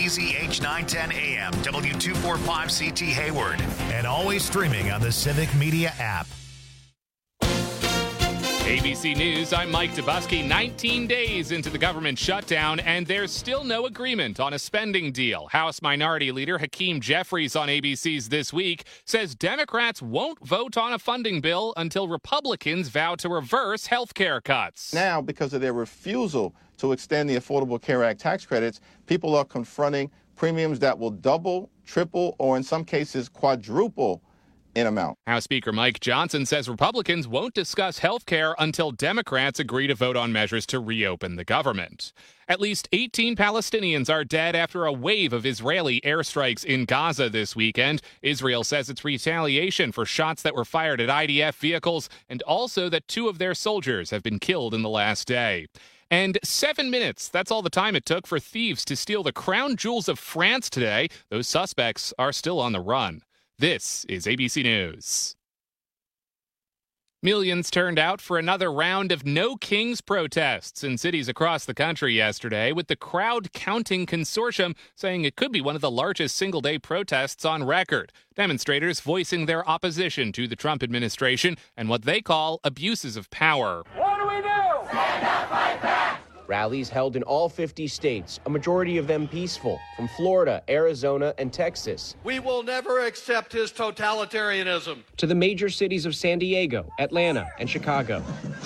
WBZH 910 AM, W245CT Hayward, and always streaming on the Civic Media app. ABC News, I'm Mike Dubusky. 19 days into the government shutdown, and there's still no agreement on a spending deal. House Minority Leader Hakeem Jeffries on ABC's This Week says Democrats won't vote on a funding bill until Republicans vow to reverse health care cuts. Now, because of their refusal to extend the Affordable Care Act tax credits, people are confronting premiums that will double, triple, or in some cases quadruple in amount. House Speaker Mike Johnson says Republicans won't discuss health care until Democrats agree to vote on measures to reopen the government. At least 18 Palestinians are dead after a wave of Israeli airstrikes in Gaza this weekend. Israel says it's retaliation for shots that were fired at IDF vehicles, and also that 2 of their soldiers have been killed in the last day. And 7 minutes, that's all the time it took for thieves to steal the crown jewels of France today. Those suspects are still on the run. This is ABC News. Millions turned out for another round of No Kings protests in cities across the country yesterday, with the Crowd Counting Consortium saying it could be one of the largest single-day protests on record. Demonstrators voicing their opposition to the Trump administration and what they call abuses of power. What do we do? Stand up, fight back! Rallies held in all 50 states, a majority of them peaceful, from Florida, Arizona, and Texas. We will never accept his totalitarianism. To the major cities of San Diego, Atlanta, and Chicago.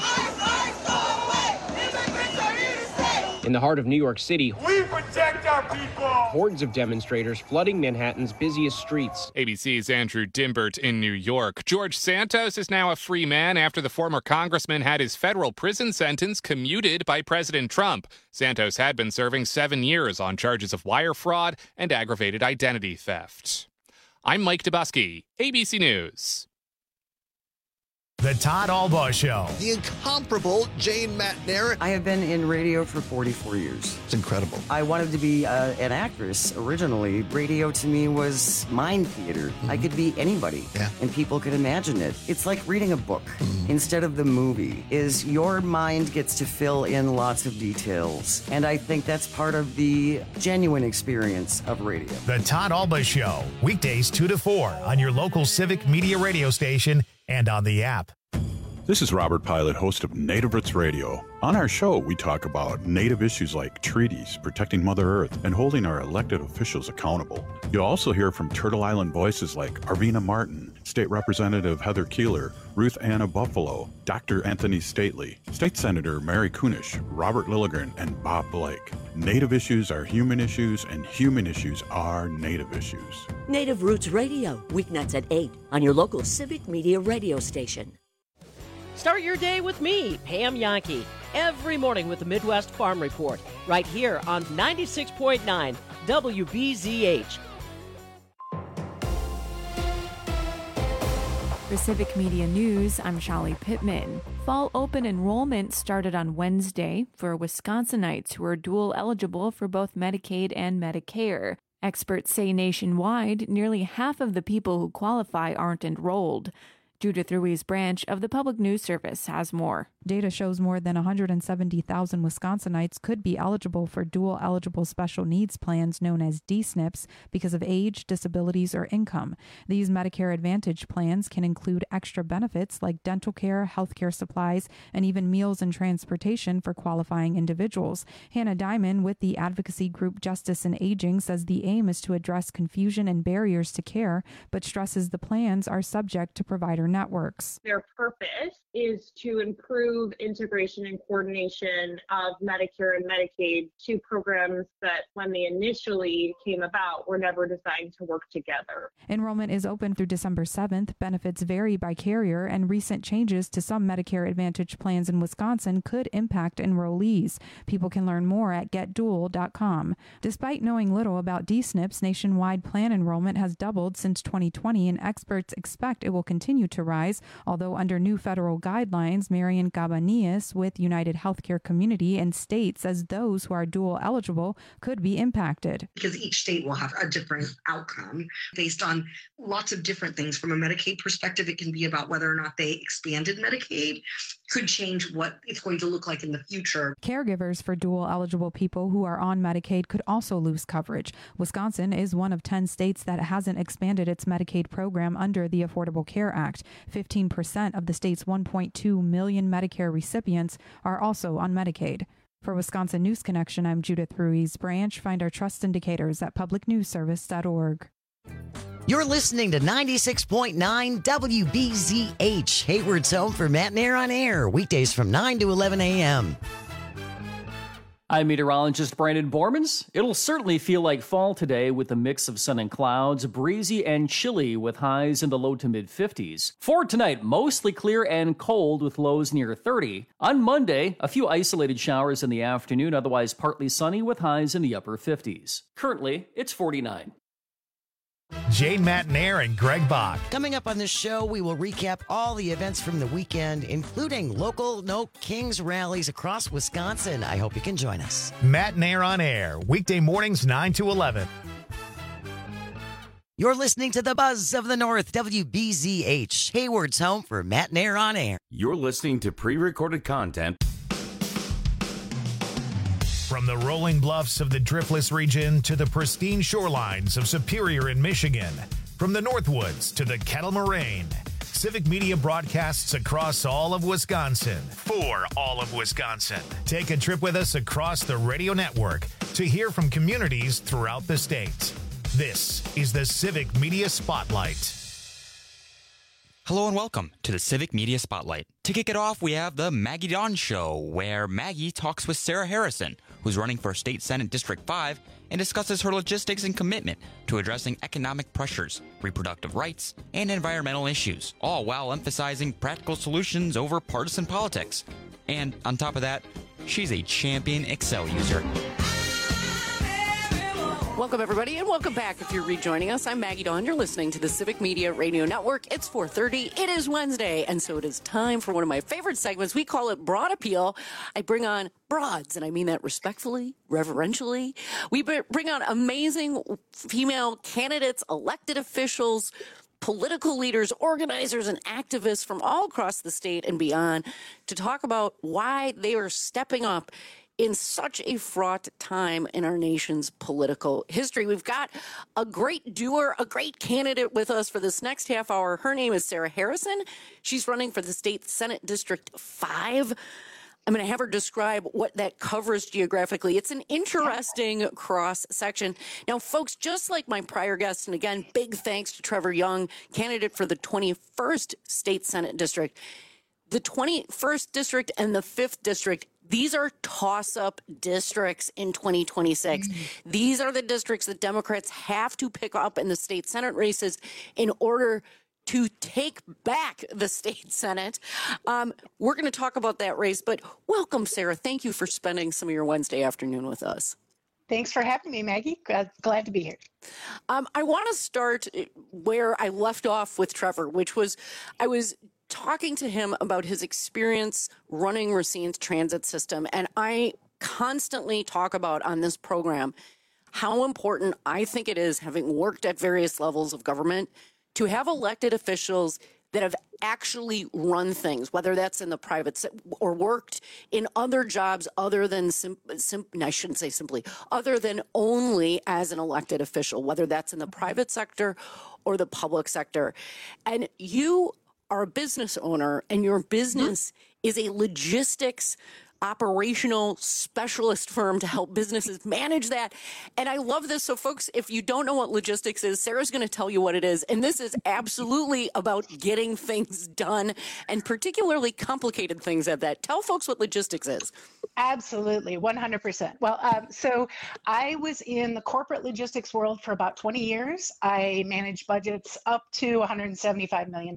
In the heart of New York City, we protect our people! Hordes of demonstrators flooding Manhattan's busiest streets. ABC's Andrew Dimbert in New York. George Santos is now a free man after the former congressman had his federal prison sentence commuted by President Trump. Santos had been serving 7 years on charges of wire fraud and aggravated identity theft. I'm Mike Dubusky, ABC News. The Todd Albaugh Show. The incomparable Jane Matner. I have been in radio for 44 years. It's incredible. I wanted to be an actress originally. Radio to me was mind theater. Mm-hmm. I could be anybody, and people could imagine it. It's like reading a book instead of the movie. Is your mind gets to fill in lots of details, and I think that's part of the genuine experience of radio. The Todd Albaugh Show, weekdays 2 to 4 on your local Civic Media radio station and on the app. This is Robert Pilot, host of Native Roots Radio. On our show, we talk about Native issues like treaties, protecting Mother Earth, and holding our elected officials accountable. You'll also hear from Turtle Island voices like Arvina Martin, State Representative Heather Keeler, Ruth Anna Buffalo, Dr. Anthony Stately, State Senator Mary Kunish, Robert Lilligren, and Bob Blake. Native issues are human issues, and human issues are Native issues. Native Roots Radio, weeknights at 8 on your local Civic Media radio station. Start your day with me, Pam Yankee, every morning with the Midwest Farm Report, right here on 96.9 WBZH. For Civic Media News, I'm Shali Pittman. Fall open enrollment started on Wednesday for Wisconsinites who are dual eligible for both Medicaid and Medicare. Experts say nationwide, nearly half of the people who qualify aren't enrolled. Judith Ruiz Branch of the Public News Service has more. Data shows more than 170,000 Wisconsinites could be eligible for dual-eligible special needs plans known as DSNPs because of age, disabilities, or income. These Medicare Advantage plans can include extra benefits like dental care, health care supplies, and even meals and transportation for qualifying individuals. Hannah Diamond with the advocacy group Justice in Aging says the aim is to address confusion and barriers to care, but stresses the plans are subject to provider networks. Their purpose is to improve integration and coordination of Medicare and Medicaid, two programs that when they initially came about were never designed to work together. Enrollment is open through December 7th. Benefits vary by carrier, and recent changes to some Medicare Advantage plans in Wisconsin could impact enrollees. People can learn more at getdual.com. Despite knowing little about DSNPs, nationwide plan enrollment has doubled since 2020, and experts expect it will continue to rise, although under new federal guidelines, Marian Cabanillas with United Healthcare Community and State says those who are dual eligible could be impacted. Because each state will have a different outcome based on lots of different things. From a Medicaid perspective, it can be about whether or not they expanded Medicaid. could change what it's going to look like in the future. Caregivers for dual eligible people who are on Medicaid could also lose coverage. Wisconsin is one of 10 states that hasn't expanded its Medicaid program under the Affordable Care Act. 15% of the state's 1.2 million Medicare recipients are also on Medicaid. For Wisconsin News Connection, I'm Judith Ruiz Branch. Find our trust indicators at publicnewsservice.org. You're listening to 96.9 WBZH, Hayward's home for Matt and Air on Air, weekdays from 9 to 11 a.m. I'm meteorologist Brandon Bormans. It'll certainly feel like fall today with a mix of sun and clouds, breezy and chilly with highs in the low to mid 50s. For tonight, mostly clear and cold with lows near 30. On Monday, a few isolated showers in the afternoon, otherwise partly sunny with highs in the upper 50s. Currently, it's 49. Jane Matt and Air and Greg Bach. Coming up on this show, we will recap all the events from the weekend, including local No Kings rallies across Wisconsin. I hope you can join us. Matt and Air on Air, weekday mornings 9 to 11. You're listening to the Buzz of the North, WBZH, Hayward's home for Matt and Air on Air. You're listening to pre-recorded content. From the rolling bluffs of the Driftless region to the pristine shorelines of Superior in Michigan, from the Northwoods to the Kettle Moraine, Civic Media broadcasts across all of Wisconsin for all of Wisconsin. Take a trip with us across the radio network to hear from communities throughout the state. This is the Civic Media Spotlight. Hello and welcome to the Civic Media Spotlight. To kick it off, we have the Maggie Dawn Show, where Maggie talks with Sarah Harrison, who's running for State Senate District 5, and discusses her logistics and commitment to addressing economic pressures, reproductive rights, and environmental issues, all while emphasizing practical solutions over partisan politics. And on top of that, she's a champion Excel user. Welcome, everybody, and welcome back if you're rejoining us. I'm Maggie Dawn. You're listening to the Civic Media Radio Network. It's 4:30. It is Wednesday, and so it is time for one of my favorite segments. We call it Broad Appeal. I bring on broads, and I mean that respectfully, reverentially. We bring on amazing female candidates, elected officials, political leaders, organizers, and activists from all across the state and beyond to talk about why they are stepping up in such a fraught time in our nation's political history. We've got a great doer, a great candidate with us for this next half hour. Her name is Sarah Harrison. She's running for the State Senate District 5. I'm going to have her describe what that covers geographically. It's an interesting cross section. Now, folks, just like my prior guest, and again, big thanks to Trevor Young, candidate for the 21st State Senate District. The 21st District and the 5th District, these are toss-up districts in 2026. These are the districts that Democrats have to pick up in the state Senate races in order to take back the state Senate. We're going to talk about that race, but welcome, Sarah. Thank you for spending some of your Wednesday afternoon with us. Thanks for having me, Maggie. Glad to be here. I want to start where I left off with Trevor, which was I was talking to him about his experience running Racine's transit system. And I constantly talk about on this program how important I think it is, having worked at various levels of government, to have elected officials that have actually run things, whether that's in the private or worked in other jobs other than I shouldn't say simply, other than only as an elected official, whether that's in the private sector or the public sector. And you are a business owner, and your business is a logistics operational specialist firm to help businesses manage that. And I love this. So folks, if you don't know what logistics is, Sarah's going to tell you what it is. And this is absolutely about getting things done, and particularly complicated things at that. Tell folks what logistics is. Absolutely, 100%. Well, so I was in the corporate logistics world for about 20 years. I managed budgets up to $175 million.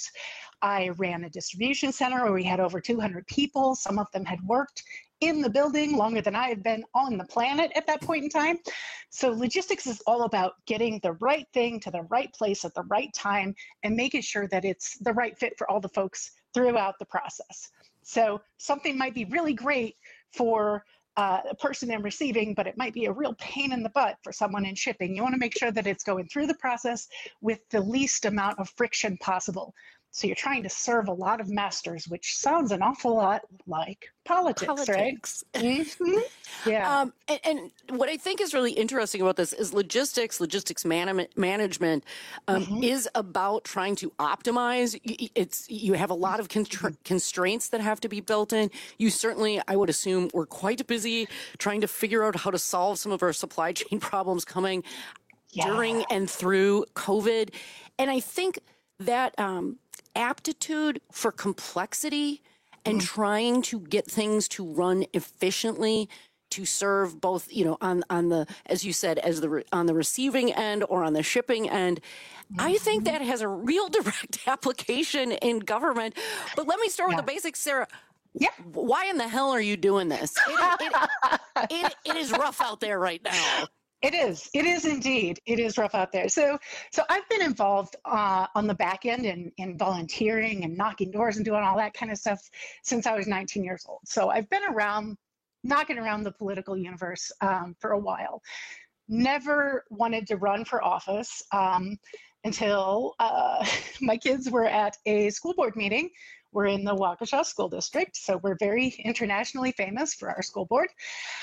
I ran a distribution center where we had over 200 people. Some of them had worked in the building longer than I had been on the planet at that point in time. So logistics is all about getting the right thing to the right place at the right time and making sure that it's the right fit for all the folks throughout the process. So something might be really great for a person in receiving, but it might be a real pain in the butt for someone in shipping. You want to make sure that it's going through the process with the least amount of friction possible. So you're trying to serve a lot of masters, which sounds an awful lot like politics. Right? Mm-hmm. Yeah. And what I think is really interesting about this is logistics management is about trying to optimize. You have a lot of constraints that have to be built in. You certainly, I would assume, were quite busy trying to figure out how to solve some of our supply chain problems coming during and through COVID. And I think that aptitude for complexity and trying to get things to run efficiently to serve both, on the, as you said, on the receiving end or on the shipping end. I think that has a real direct application in government. But let me start with the basics, Sarah. Yeah. Why in the hell are you doing this? It is rough out there right now. It is. It is indeed. It is rough out there. So I've been involved on the back end in volunteering and knocking doors and doing all that kind of stuff since I was 19 years old. So I've been knocking around the political universe for a while. Never wanted to run for office until my kids were at a school board meeting. We're in the Waukesha School District, so we're very internationally famous for our school board.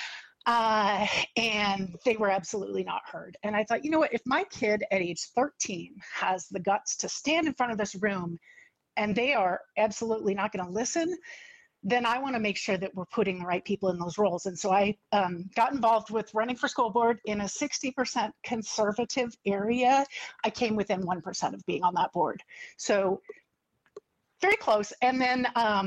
And they were absolutely not heard. And I thought, you know what, if my kid at age 13 has the guts to stand in front of this room and they are absolutely not going to listen, then I want to make sure that we're putting the right people in those roles. And so I got involved with running for school board in a 60% conservative area. I came within 1% of being on that board. So very close. And then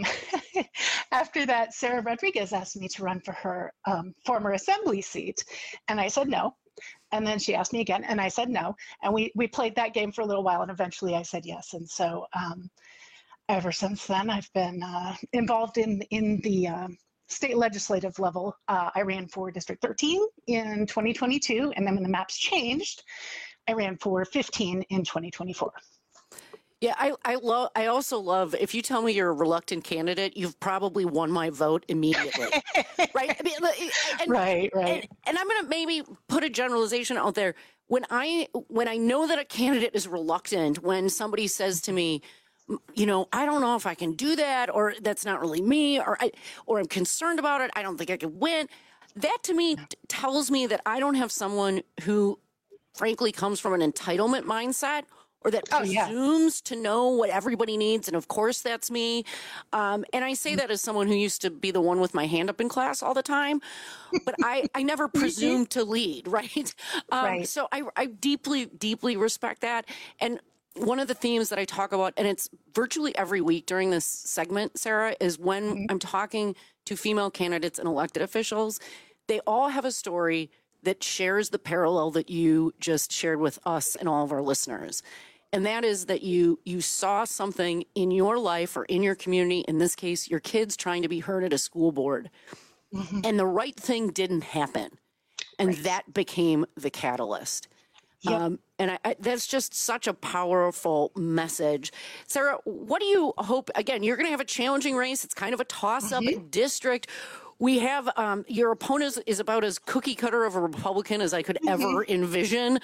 after that, Sarah Rodriguez asked me to run for her former assembly seat. And I said no. And then she asked me again, and I said no. And we played that game for a little while, and eventually I said yes. And so ever since then, I've been involved in the state legislative level. I ran for District 13 in 2022, and then when the maps changed, I ran for 15 in 2024. Yeah, I also love, if you tell me you're a reluctant candidate, you've probably won my vote immediately. Right? I mean, right. And I'm going to maybe put a generalization out there. When I know that a candidate is reluctant, when somebody says to me, I don't know if I can do that, or that's not really me, or I'm concerned about it, I don't think I can win. That to me tells me that I don't have someone who frankly comes from an entitlement mindset, or that presumes to know what everybody needs. And of course, that's me. And I say that as someone who used to be the one with my hand up in class all the time. But I never presumed to lead, right? So I deeply, deeply respect that. And one of the themes that I talk about, and it's virtually every week during this segment, Sarah, is when I'm talking to female candidates and elected officials, they all have a story that shares the parallel that you just shared with us and all of our listeners. And that is that you saw something in your life or in your community, in this case, your kids trying to be heard at a school board, and the right thing didn't happen. And that became the catalyst. Yep. And that's just such a powerful message. Sarah, what do you hope? Again, you're going to have a challenging race. It's kind of a toss-up district. We have your opponent is about as cookie cutter of a Republican as I could ever envision.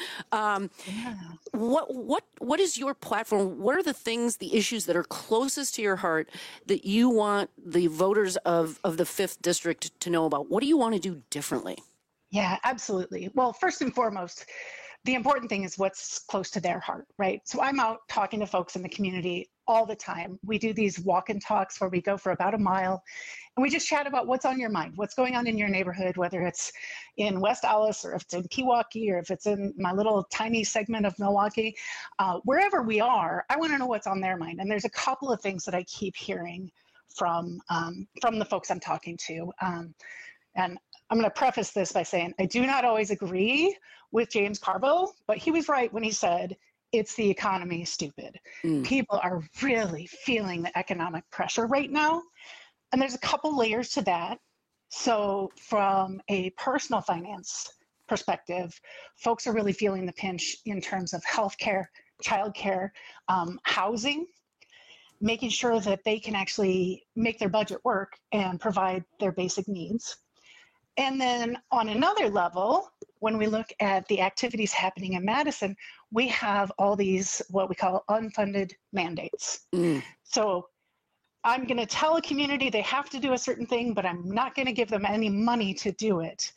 What is your platform? What are the things, the issues that are closest to your heart that you want the voters of the 5th District to know about? What do you want to do differently? Yeah, absolutely. Well, first and foremost, the important thing is what's close to their heart, right? So I'm out talking to folks in the community all the time. We do these walk and talks where we go for about a mile and we just chat about what's on your mind, what's going on in your neighborhood, whether it's in West Allis or if it's in Pewaukee or if it's in my little tiny segment of Milwaukee. Wherever we are, I want to know what's on their mind. And there's a couple of things that I keep hearing from the folks I'm talking to. And I'm going to preface this by saying I do not always agree with James Carville, but he was right when he said, it's the economy, stupid. People are really feeling the economic pressure right now. And there's a couple layers to that. So from a personal finance perspective, folks are really feeling the pinch in terms of healthcare, childcare, housing, making sure that they can actually make their budget work and provide their basic needs. And then on another level, when we look at the activities happening in Madison, we have all these what we call unfunded mandates. So I'm going to tell a community they have to do a certain thing, but I'm not going to give them any money to do it.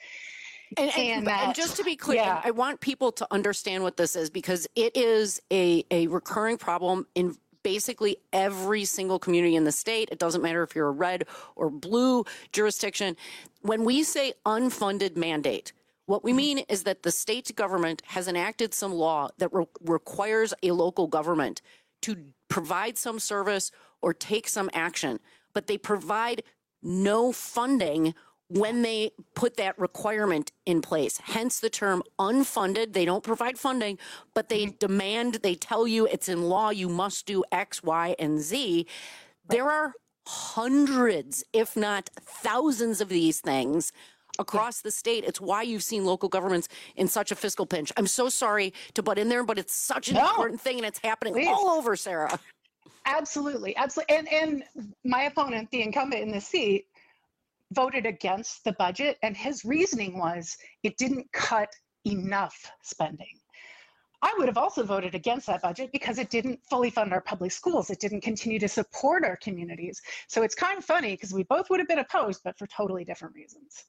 And just to be clear, I want people to understand what this is, because it is a recurring problem in basically every single community in the state. It doesn't matter if you're a red or blue jurisdiction. When we say unfunded mandate, what we mean is that the state government has enacted some law that requires a local government to provide some service or take some action, but they provide no funding when they put that requirement in place. Hence the term unfunded. They don't provide funding, but they demand, they tell you it's in law, you must do X, Y, and Z. There are hundreds, if not thousands of these things across the state. It's why you've seen local governments in such a fiscal pinch. I'm so sorry to butt in there, but it's such an important thing, and it's happening all over, Sarah. Absolutely. And my opponent, the incumbent in the seat, voted against the budget, and his reasoning was it didn't cut enough spending. I would have also voted against that budget because it didn't fully fund our public schools. It didn't continue to support our communities. So it's kind of funny because we both would have been opposed, but for totally different reasons.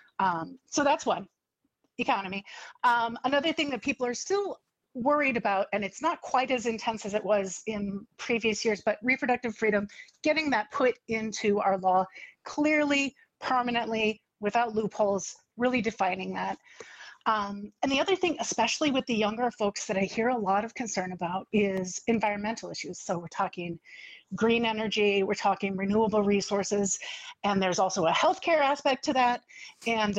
So that's one, economy. Another thing that people are still worried about, and it's not quite as intense as it was in previous years, but reproductive freedom, getting that put into our law clearly, permanently, without loopholes, really defining that. And the other thing, especially with the younger folks that I hear a lot of concern about, is environmental issues. So we're talking green energy, we're talking renewable resources, and there's also a healthcare aspect to that. And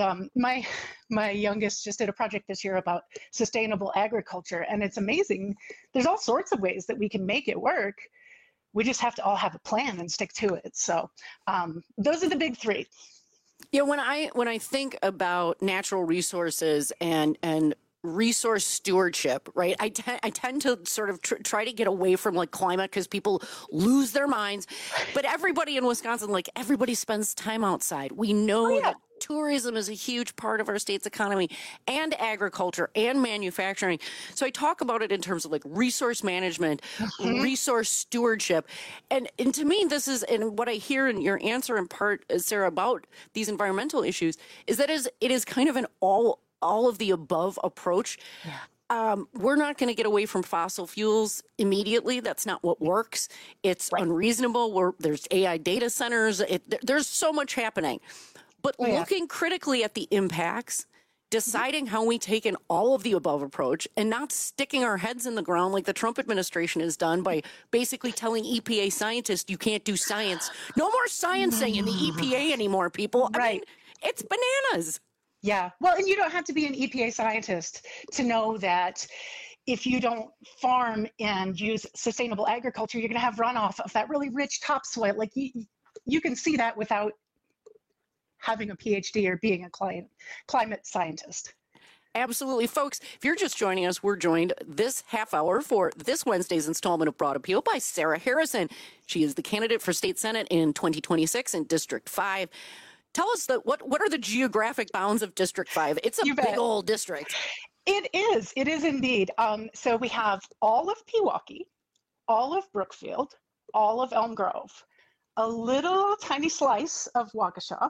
my youngest just did a project this year about sustainable agriculture, and it's amazing. There's all sorts of ways that we can make it work. We just have to all have a plan and stick to it. So those are the big three. Yeah, when I think about natural resources and resource stewardship, right? I tend to sort of try to get away from like climate because people lose their minds. But everybody in Wisconsin, like everybody spends time outside. We know that tourism is a huge part of our state's economy, and agriculture and manufacturing. So I talk about it in terms of like resource management, resource stewardship. And to me, this is, and what I hear in your answer in part, Sarah, about these environmental issues is that it is kind of an all of the above approach. We're not going to get away from fossil fuels immediately. That's not what works. It's unreasonable. There's AI data centers. There's so much happening. But looking critically at the impacts, deciding how we take an all of the above approach, and not sticking our heads in the ground like the Trump administration has done by basically telling EPA scientists you can't do science. No more sciencing in the EPA anymore, people. I mean, it's bananas. Yeah. Well, and you don't have to be an EPA scientist to know that if you don't farm and use sustainable agriculture, you're going to have runoff of that really rich topsoil. Like you can see that without having a PhD or being a climate scientist. Absolutely. Folks, if you're just joining us, we're joined this half hour for this Wednesday's installment of Broad Appeal by Sarah Harrison. She is the candidate for State Senate in 2026 in District 5. Tell us what are the geographic bounds of District 5? It's a big old district. It is indeed. So we have all of Pewaukee, all of Brookfield, all of Elm Grove, a little tiny slice of Waukesha,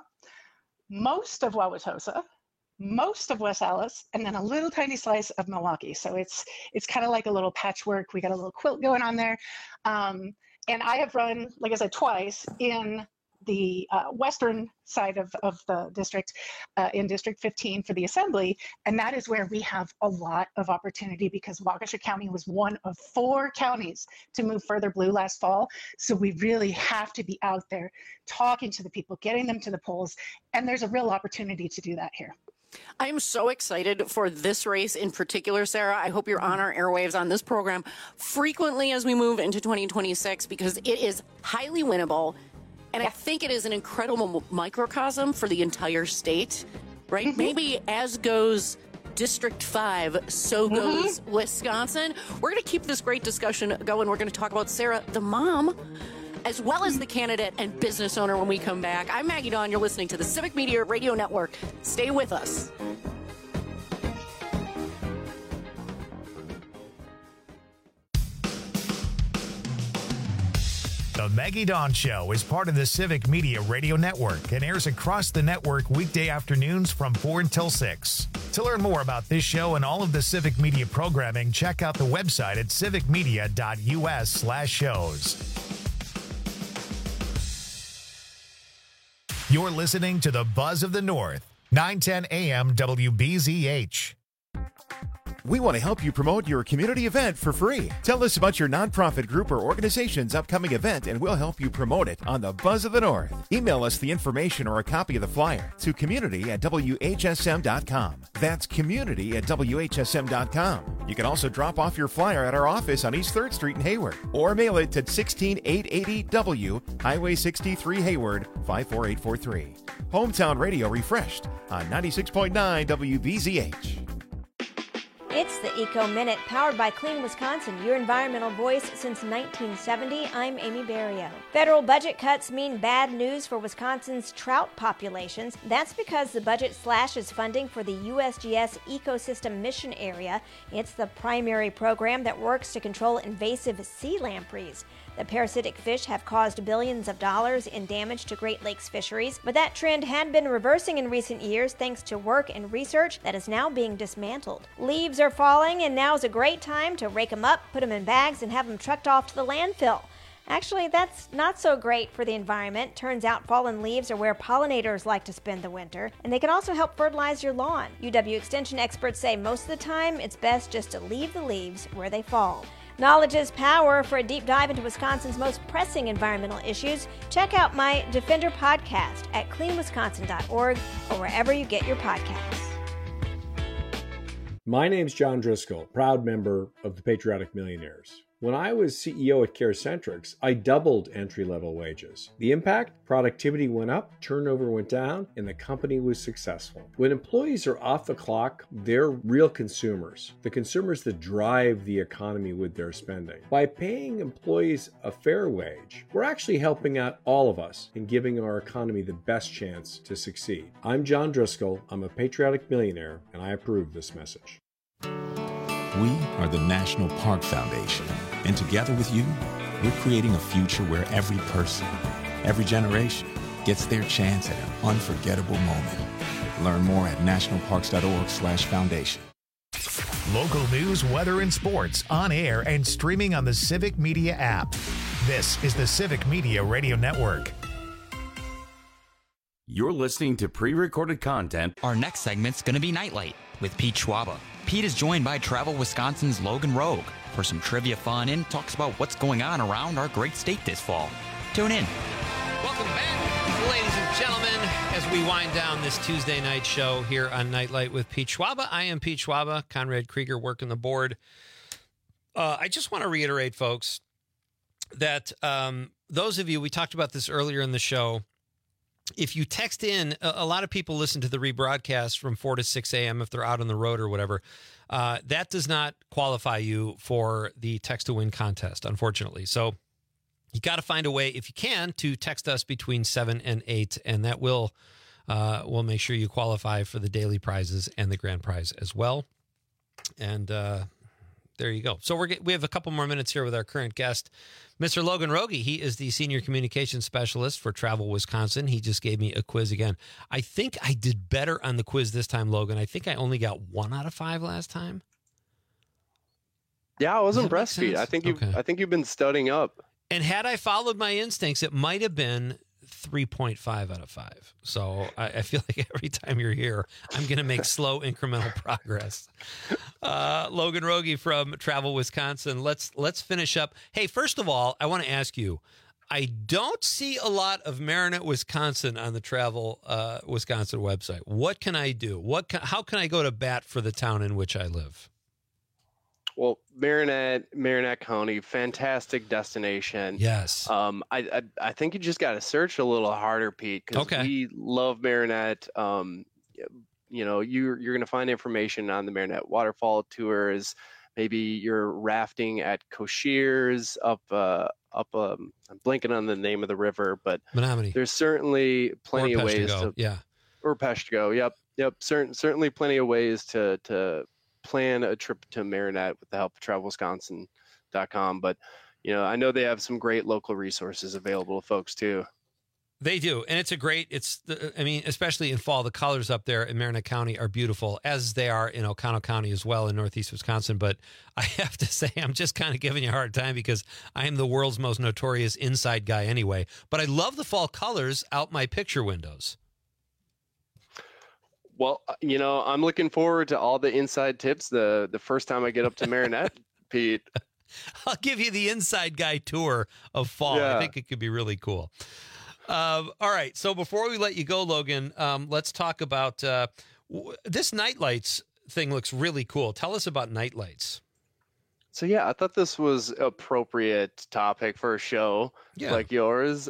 most of Wauwatosa, most of West Allis, and then a little tiny slice of Milwaukee. So it's kind of like a little patchwork. We got a little quilt going on there. And I have run, like I said, twice in the western side of the district, in District 15 for the Assembly, and that is where we have a lot of opportunity because Waukesha County was one of 4 counties to move further blue last fall. So we really have to be out there talking to the people, getting them to the polls, and there's a real opportunity to do that here. I am so excited for this race in particular, Sarah. I hope you're on our airwaves on this program frequently as we move into 2026 because it is highly winnable. And I think it is an incredible microcosm for the entire state, right? Maybe as goes District 5, so goes Wisconsin. We're going to keep this great discussion going. We're going to talk about Sarah, the mom as well as the candidate and business owner when we come back. I'm Maggie Dawn. You're listening to the Civic Media Radio Network. Stay with us. The Maggie Dawn Show is part of the Civic Media Radio Network and airs across the network weekday afternoons from 4 until 6. To learn more about this show and all of the Civic Media programming, check out the website at civicmedia.us/shows. You're listening to the Buzz of the North, 910 AM WBZH. We want to help you promote your community event for free. Tell us about your nonprofit group or organization's upcoming event and we'll help you promote it on the Buzz of the North. Email us the information or a copy of the flyer to community@whsm.com. That's community@whsm.com. You can also drop off your flyer at our office on East 3rd Street in Hayward or mail it to 16880 W, Highway 63 Hayward, 54843. Hometown Radio refreshed on 96.9 WBZH. It's the Eco Minute, powered by Clean Wisconsin, your environmental voice since 1970. I'm Amy Barrio. Federal budget cuts mean bad news for Wisconsin's trout populations. That's because the budget slashes funding for the USGS Ecosystem Mission Area. It's the primary program that works to control invasive sea lampreys. The parasitic fish have caused billions of dollars in damage to Great Lakes fisheries, but that trend had been reversing in recent years thanks to work and research that is now being dismantled. Leaves are falling, and now is a great time to rake them up, put them in bags, and have them trucked off to the landfill. Actually, that's not so great for the environment. Turns out fallen leaves are where pollinators like to spend the winter, and they can also help fertilize your lawn. UW Extension experts say most of the time it's best just to leave the leaves where they fall. Knowledge is power. For a deep dive into Wisconsin's most pressing environmental issues, check out my Defender podcast at cleanwisconsin.org or wherever you get your podcasts. My name's John Driscoll, proud member of the Patriotic Millionaires. When I was CEO at CareCentrix, I doubled entry-level wages. The impact? Productivity went up, turnover went down, and the company was successful. When employees are off the clock, they're real consumers, the consumers that drive the economy with their spending. By paying employees a fair wage, we're actually helping out all of us in giving our economy the best chance to succeed. I'm John Driscoll, I'm a Patriotic Millionaire, and I approve this message. We are the National Park Foundation, and together with you, we're creating a future where every person, every generation gets their chance at an unforgettable moment. Learn more at nationalparks.org/foundation. Local news, weather, and sports on air and streaming on the Civic Media app. This is the Civic Media Radio Network. You're listening to pre-recorded content. Our next segment's going to be Nightlight with Pete Schwaba. Pete is joined by Travel Wisconsin's Logan Rogue for some trivia fun and talks about what's going on around our great state this fall. Tune in. Welcome back, ladies and gentlemen, as we wind down this Tuesday night show here on Nightlight with Pete Schwaba. I am Pete Schwaba, Conrad Krieger working the board. I just want to reiterate, folks, that those of you, we talked about this earlier in the show, if you text in, a lot of people listen to the rebroadcast from 4 to 6 a.m. if they're out on the road or whatever. That does not qualify you for the Text to Win contest, unfortunately. So you got to find a way, if you can, to text us between 7 and 8, and that will make sure you qualify for the daily prizes and the grand prize as well. And there you go. So we have a couple more minutes here with our current guest, Mr. Logan Rogie. He is the Senior Communications Specialist for Travel Wisconsin. He just gave me a quiz again. I think I did better on the quiz this time, Logan. I think I only got 1 out of 5 last time. Yeah, I was impressed, Pete. I think you've been studying up. And had I followed my instincts, it might have been 3.5 out of 5. So I feel like every time you're here, I'm going to make slow incremental progress. Logan Rogie from Travel Wisconsin. Let's finish up. Hey, first of all, I want to ask you, I don't see a lot of Marinette, Wisconsin on the Travel Wisconsin website. What can I do? How can I go to bat for the town in which I live? Well, Marinette County, fantastic destination. Yes. I think you just got to search a little harder, Pete, because we love Marinette. You're going to find information on the Marinette Waterfall Tours, Maybe you're rafting at Cocchiers up I'm blanking on the name of the river, but Menominee. There's certainly plenty of ways to or Peshtigo. Yep. Certainly plenty of ways to plan a trip to Marinette with the help of TravelWisconsin.com. But I know they have some great local resources available to folks too. They do, and especially in fall, the colors up there in Marinette County are beautiful, as they are in Oconto County as well in northeast Wisconsin. But I have to say, I'm just kind of giving you a hard time because I am the world's most notorious inside guy anyway. But I love the fall colors out my picture windows. Well, I'm looking forward to all the inside tips the first time I get up to Marinette, Pete. I'll give you the inside guy tour of fall. Yeah. I think it could be really cool. All right. So before we let you go, Logan, let's talk about this Nightlights thing. Looks really cool. Tell us about Nightlights. So, I thought this was appropriate topic for a show like yours.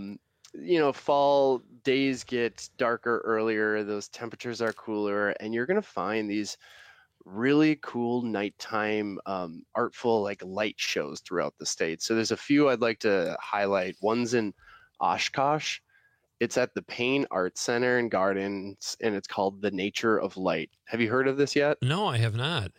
Fall days get darker earlier. Those temperatures are cooler, and you're going to find these really cool nighttime artful light shows throughout the state. So there's a few I'd like to highlight. One's in Oshkosh. It's at the Payne Art Center and Gardens, and it's called The Nature of Light. Have you heard of this yet? No, I have not.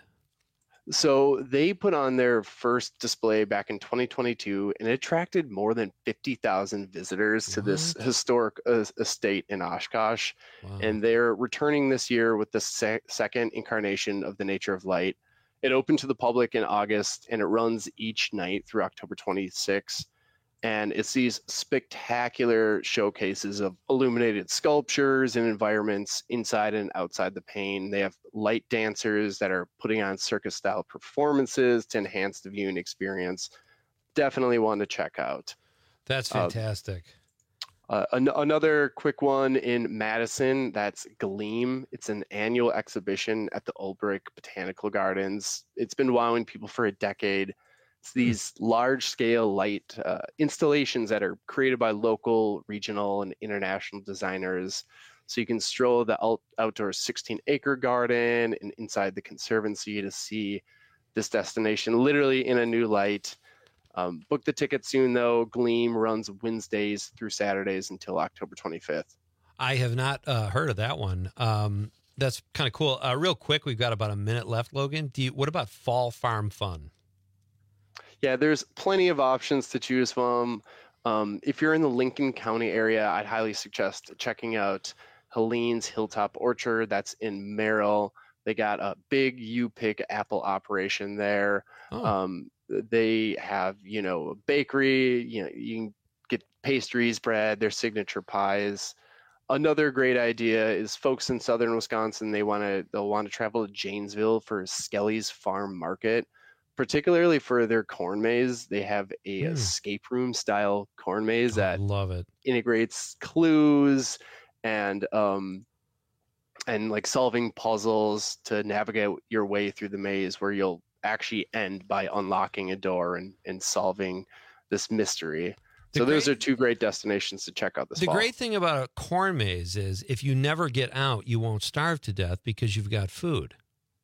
So they put on their first display back in 2022, and it attracted more than 50,000 visitors to this historic estate in Oshkosh. Wow. And they're returning this year with the second incarnation of The Nature of Light. It opened to the public in August, and it runs each night through October 26th. And it's these spectacular showcases of illuminated sculptures and environments inside and outside the Payne. They have light dancers that are putting on circus-style performances to enhance the viewing experience. Definitely one to check out. That's fantastic. Another quick one in Madison, that's Gleam. It's an annual exhibition at the Ulbrich Botanical Gardens. It's been wowing people for a decade. It's these large-scale light installations that are created by local, regional, and international designers. So you can stroll the outdoor 16-acre garden and inside the conservancy to see this destination literally in a new light. Book the ticket soon, though. Gleam runs Wednesdays through Saturdays until October 25th. I have not heard of that one. That's kind of cool. Real quick, we've got about a minute left, Logan. What about Fall Farm Fun? Yeah, there's plenty of options to choose from. If you're in the Lincoln County area, I'd highly suggest checking out Helene's Hilltop Orchard. That's in Merrill. They got a big U-Pick apple operation there. They have, a bakery. You can get pastries, bread, their signature pies. Another great idea is folks in southern Wisconsin. They'll want to travel to Janesville for Skelly's Farm Market. Particularly for their corn maze. They have a escape room style corn maze that integrates clues and solving puzzles to navigate your way through the maze, where you'll actually end by unlocking a door and solving this mystery. Those are two great destinations to check out this fall. The great thing about a corn maze is if you never get out, you won't starve to death because you've got food.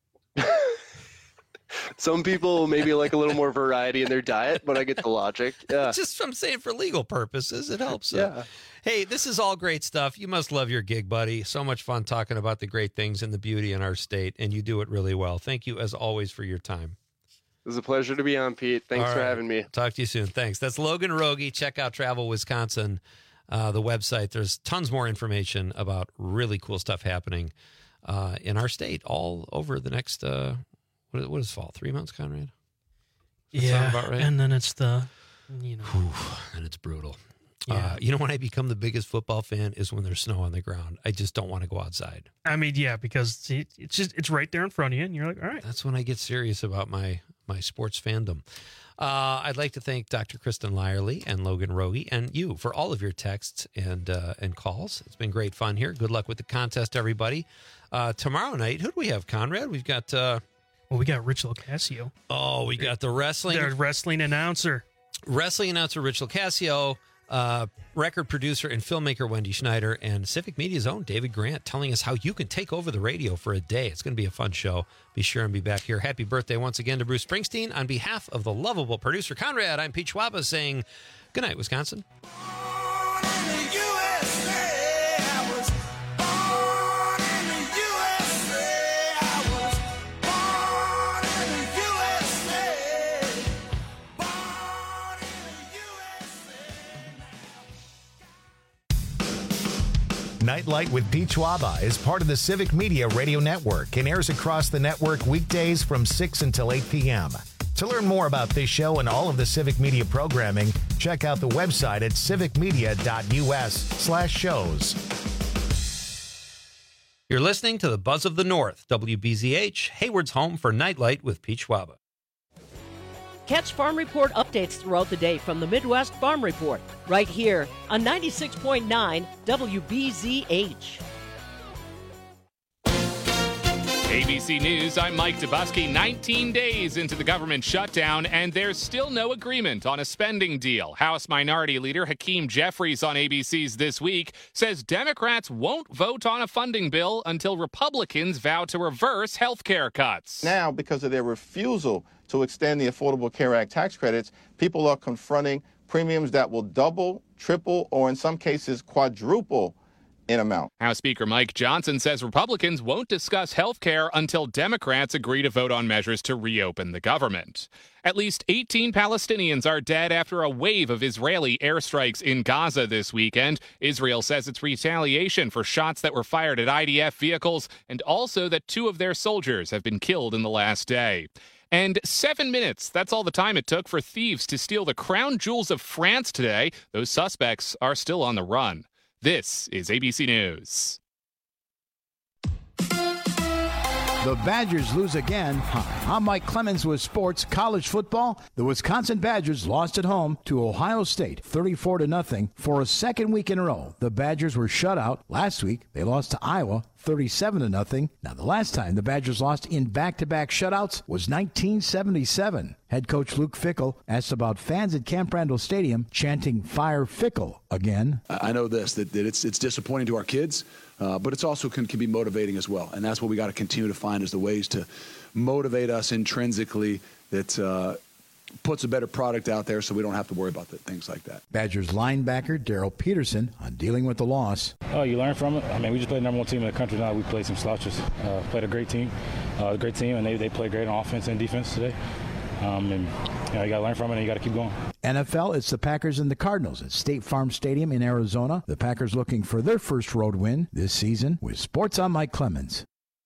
Some people maybe like a little more variety in their diet, but I get the logic. Yeah. Just I'm saying for legal purposes, it helps. Yeah. Hey, this is all great stuff. You must love your gig, buddy. So much fun talking about the great things and the beauty in our state, and you do it really well. Thank you, as always, for your time. It was a pleasure to be on, Pete. Thanks for having me. Talk to you soon. Thanks. That's Logan Rogie. Check out Travel Wisconsin, the website. There's tons more information about really cool stuff happening in our state all over the next what is fall? 3 months, Conrad? Yeah, about right? And then it's and it's brutal. Yeah. When I become the biggest football fan is when there's snow on the ground. I just don't want to go outside. I mean, yeah, because it's right there in front of you, and you're like, all right. That's when I get serious about my sports fandom. I'd like to thank Dr. Kristen Lyerly and Logan Rogie and you for all of your texts and calls. It's been great fun here. Good luck with the contest, everybody. Tomorrow night, who do we have, Conrad? We've got... we got Rich Locascio. Oh, we got the wrestling announcer. Wrestling announcer Rich Locascio. record producer and filmmaker Wendy Schneider, and Civic Media's own David Grant telling us how you can take over the radio for a day. It's going to be a fun show. Be sure and be back here. Happy birthday once again to Bruce Springsteen. On behalf of the lovable producer Conrad, I'm Pete Schwaba saying good night, Wisconsin. Nightlight with Pete Schwaba is part of the Civic Media Radio Network and airs across the network weekdays from 6 until 8 p.m. To learn more about this show and all of the Civic Media programming, check out the website at civicmedia.us/shows. You're listening to the Buzz of the North, WBZH, Hayward's home for Nightlight with Pete Schwaba. Catch Farm Report updates throughout the day from the Midwest Farm Report, right here on 96.9 WBZH. ABC News, I'm Mike Dubusky. 19 days into the government shutdown, and there's still no agreement on a spending deal. House Minority Leader Hakeem Jeffries on ABC's This Week says Democrats won't vote on a funding bill until Republicans vow to reverse health care cuts. Now, because of their refusal to extend the Affordable Care Act tax credits, people are confronting premiums that will double, triple, or in some cases quadruple in amount. House Speaker Mike Johnson says Republicans won't discuss health care until Democrats agree to vote on measures to reopen the government. At least 18 Palestinians are dead after a wave of Israeli airstrikes in Gaza this weekend. Israel says it's retaliation for shots that were fired at IDF vehicles, and also that 2 of their soldiers have been killed in the last day. And 7 minutes, that's all the time it took for thieves to steal the crown jewels of France today. Those suspects are still on the run. This is ABC News. The Badgers lose again. Hi, I'm Mike Clemens with sports. College football, the Wisconsin Badgers lost at home to Ohio State 34-0 for a second week in a row. The Badgers were shut out. Last week, they lost to Iowa 37-0. Now, the last time the Badgers lost in back-to-back shutouts was 1977. Head coach Luke Fickell asked about fans at Camp Randall Stadium chanting "Fire Fickell" again. I know this, that it's disappointing to our kids, but it's also can be motivating as well. And that's what we got to continue to find is the ways to motivate us intrinsically that puts a better product out there so we don't have to worry about things like that. Badgers linebacker Daryl Peterson on dealing with the loss. Oh, you learn from it. I mean, we just played the #1 team in the country now. We played some slouches. Played a great team, and they played great on offense and defense today. And you got to learn from it, and you got to keep going. NFL, it's the Packers and the Cardinals at State Farm Stadium in Arizona. The Packers looking for their first road win this season. With sports, I'm Mike Clemens.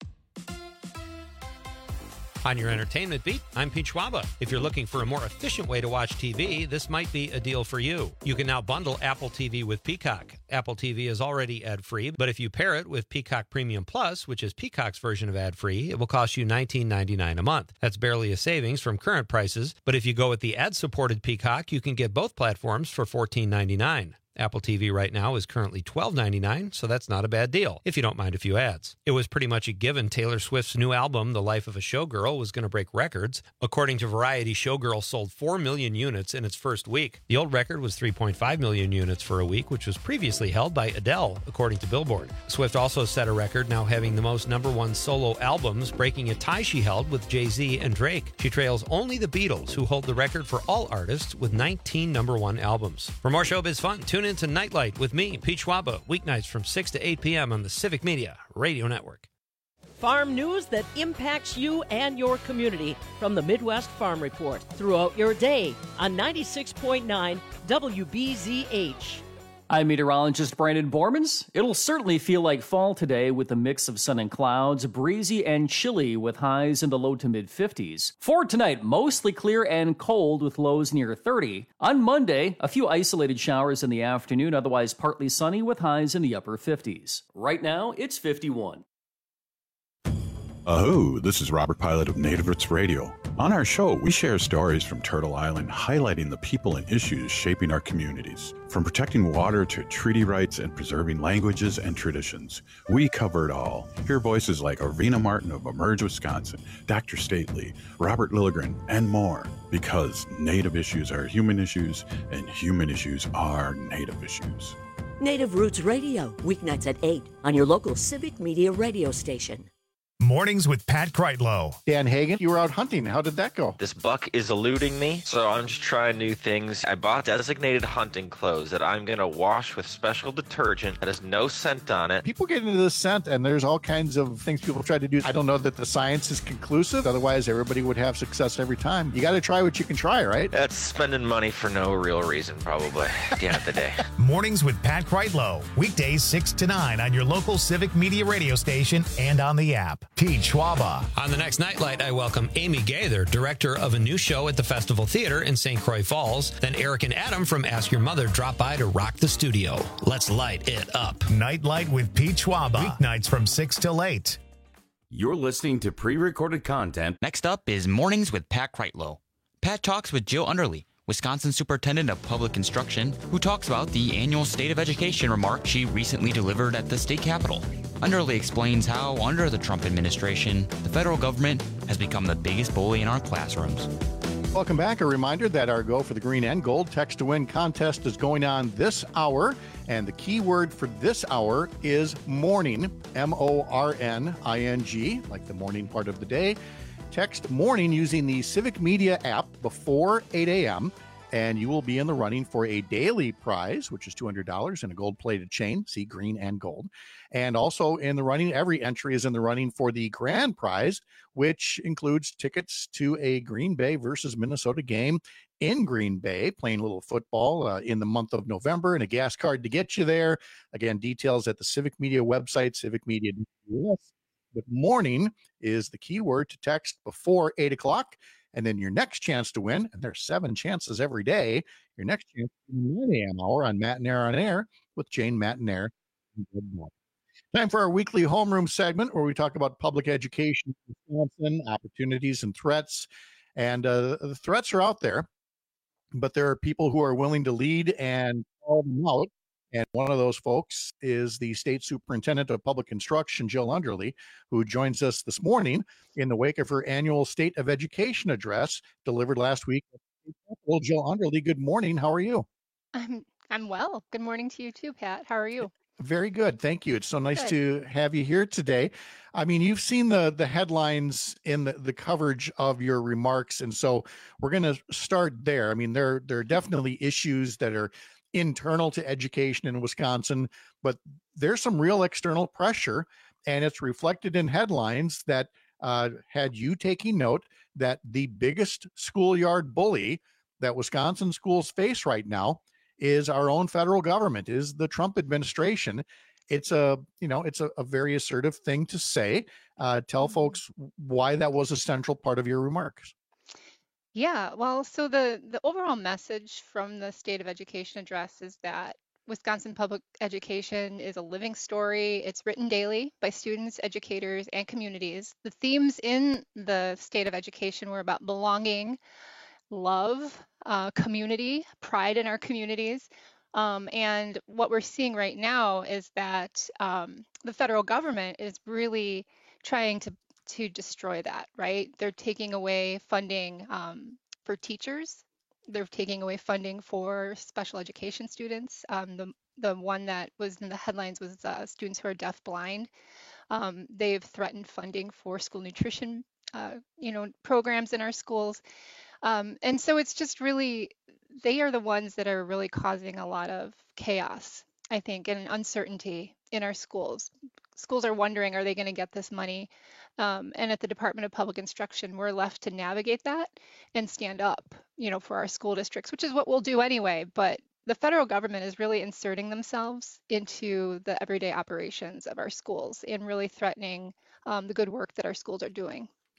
On your entertainment beat, I'm Pete Schwaba. If you're looking for a more efficient way to watch TV, this might be a deal for you. You can now bundle Apple TV with Peacock. Apple TV is already ad-free, but if you pair it with Peacock Premium Plus, which is Peacock's version of ad-free, it will cost you $19.99 a month. That's barely a savings from current prices, but if you go with the ad-supported Peacock, you can get both platforms for $14.99. Apple TV right now is currently $12.99, so that's not a bad deal, if you don't mind a few ads. It was pretty much a given Taylor Swift's new album, The Life of a Showgirl, was going to break records. According to Variety, Showgirl sold 4 million units in its first week. The old record was 3.5 million units for a week, which was previously held by Adele, according to Billboard. Swift also set a record, now having the most #1 solo albums, breaking a tie she held with Jay-Z and Drake. She trails only the Beatles, who hold the record for all artists with 19 #1 albums. For more showbiz fun, tune in to Nightlight with me, Pete Schwaba, weeknights from 6 to 8 p.m. on the Civic Media Radio Network. Farm news that impacts you and your community from the Midwest Farm Report throughout your day on 96.9 WBZH. I'm meteorologist Brandon Bormans. It'll certainly feel like fall today with a mix of sun and clouds, breezy and chilly with highs in the low to mid 50s. For tonight, mostly clear and cold with lows near 30. On Monday, a few isolated showers in the afternoon, otherwise partly sunny with highs in the upper 50s. Right now, it's 51. Oh, this is Robert Pilot of Native Roots Radio. On our show, we share stories from Turtle Island highlighting the people and issues shaping our communities. From protecting water to treaty rights and preserving languages and traditions, we cover it all. Hear voices like Arvina Martin of Emerge, Wisconsin, Dr. Stately, Robert Lilligren, and more. Because Native issues are human issues, and human issues are Native issues. Native Roots Radio, weeknights at 8 on your local Civic Media radio station. Mornings with Pat Kreitlow. Dan Hagan, you were out hunting. How did that go? This buck is eluding me, so I'm just trying new things. I bought designated hunting clothes that I'm going to wash with special detergent that has no scent on it. People get into this scent, and there's all kinds of things people try to do. I don't know that the science is conclusive. Otherwise, everybody would have success every time. You got to try what you can try, right? That's spending money for no real reason, probably, at the end of the day. Mornings with Pat Kreitlow. Weekdays 6 to 9 on your local Civic Media radio station and on the app. Pete Schwaba. On the next Nightlight, I welcome Amy Gaither, director of a new show at the Festival Theater in St. Croix Falls. Then Eric and Adam from Ask Your Mother drop by to rock the studio. Let's light it up. Nightlight with Pete Schwaba. Weeknights from 6 till 8. You're listening to pre-recorded content. Next up is Mornings with Pat Kreitlow. Pat talks with Jill Underly, Wisconsin Superintendent of Public Instruction, who talks about the annual State of Education remark she recently delivered at the state capitol. Underly explains how, under the Trump administration, the federal government has become the biggest bully in our classrooms. Welcome back. A reminder that our Go for the Green and Gold Text to Win contest is going on this hour. And the key word for this hour is morning, MORNING, like the morning part of the day. Text morning using the Civic Media app before 8 a.m. And you will be in the running for a daily prize, which is $200 and a gold-plated chain, see green and gold. And also in the running, every entry is in the running for the grand prize, which includes tickets to a Green Bay versus Minnesota game in Green Bay, playing a little football in the month of November, and a gas card to get you there. Again, details at the Civic Media website, civicmedia.us. But morning is the key word to text before 8 o'clock. And then your next chance to win, and there's 7 chances every day, your next chance in the 9 a.m. hour on Matt and Air on Air with Jane, Matt and Air. Time for our weekly homeroom segment where we talk about public education in Wisconsin, opportunities and threats. And the threats are out there, but there are people who are willing to lead and call them out. And one of those folks is the State Superintendent of Public Instruction, Jill Underly, who joins us this morning in the wake of her annual State of Education address delivered last week. Well, Jill Underly, good morning. How are you? I'm well. Good morning to you too, Pat. How are you? Very good. Thank you. It's so nice to have you here today. I mean, you've seen the headlines in the coverage of your remarks. And so we're going to start there. I mean, there are definitely issues that are internal to education in Wisconsin, but there's some real external pressure, and it's reflected in headlines that had you taking note that the biggest schoolyard bully that Wisconsin schools face right now is our own federal government, is the Trump administration. It's a very assertive thing to say. Tell folks why that was a central part of your remarks. Yeah, well, so the overall message from the State of Education address is that Wisconsin public education is a living story. It's written daily by students, educators, and communities. The themes in the State of Education were about belonging, love, community, pride in our communities. And what we're seeing right now is that the federal government is really trying to destroy that, right? They're taking away funding for teachers. They're taking away funding for special education students. The one that was in the headlines was students who are deaf-blind. They've threatened funding for school nutrition, programs in our schools. And so it's just really, they are the ones that are really causing a lot of chaos, I think, and uncertainty in our schools. Schools are wondering, are they going to get this money? And at the Department of Public Instruction, we're left to navigate that and stand up, for our school districts, which is what we'll do anyway. But the federal government is really inserting themselves into the everyday operations of our schools and really threatening the good work that our schools are doing.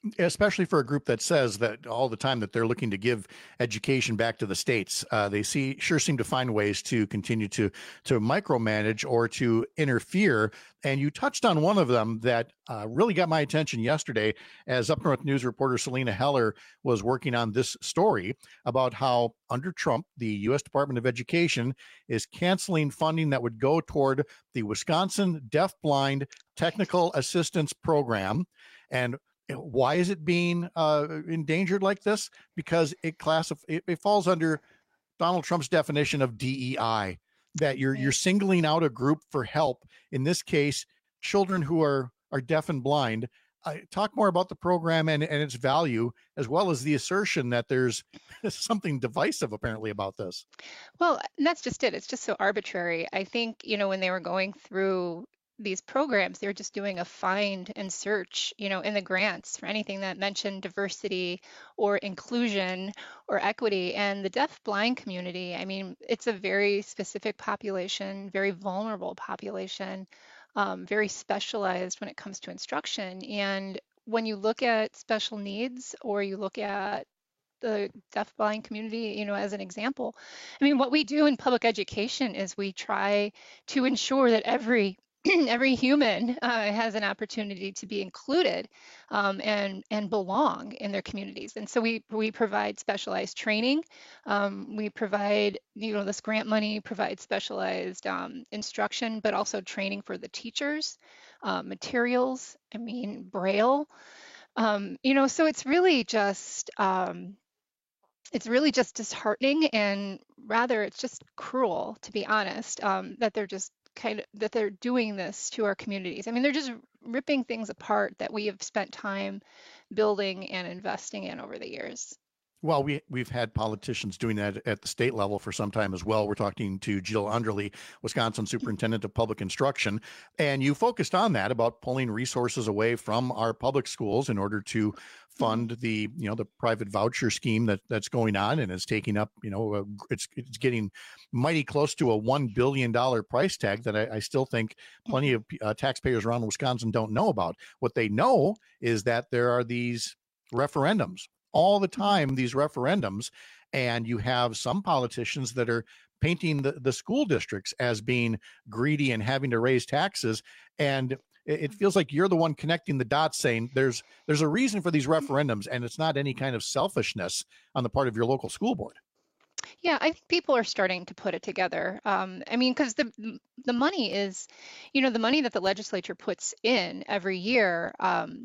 especially for a group that says that all the time that they're looking to give education back to the states. They sure seem to find ways to continue to micromanage or to interfere. And you touched on one of them that really got my attention yesterday, as Up North News reporter Selena Heller was working on this story about how under Trump, the U.S. Department of Education is canceling funding that would go toward the Wisconsin Deafblind Technical Assistance Program. And why is it being endangered like this? Because it falls under Donald Trump's definition of DEI, that you're singling out a group for help. In this case, children who are deaf and blind. Talk more about the program and its value, as well as the assertion that there's something divisive apparently about this. Well, and that's just it. It's just so arbitrary. I think, when they were going through these programs, they were just doing a find and search, in the grants for anything that mentioned diversity or inclusion or equity. And the deaf-blind community, I mean, it's a very specific population, very vulnerable population, very specialized when it comes to instruction. And when you look at special needs, or you look at the deaf-blind community, as an example, I mean, what we do in public education is we try to ensure that every human has an opportunity to be included and belong in their communities. And so we provide specialized training. We provide, this grant money provides specialized instruction, but also training for the teachers, materials, Braille. So it's really just disheartening, and rather it's just cruel, to be honest, that they're doing this to our communities. I mean, they're just ripping things apart that we have spent time building and investing in over the years. Well, we've had politicians doing that at the state level for some time as well. We're talking to Jill Underly, Wisconsin Superintendent of Public Instruction, and you focused on that, about pulling resources away from our public schools in order to fund the private voucher scheme that's going on, and is taking up, it's getting mighty close to a $1 billion price tag that I still think plenty of taxpayers around Wisconsin don't know about. What they know is that there are these referendums all the time, these referendums, and you have some politicians that are painting the school districts as being greedy and having to raise taxes. And it feels like you're the one connecting the dots, saying there's a reason for these referendums, and it's not any kind of selfishness on the part of your local school board. Yeah, I think people are starting to put it together. Because the money is, the money that the legislature puts in every year,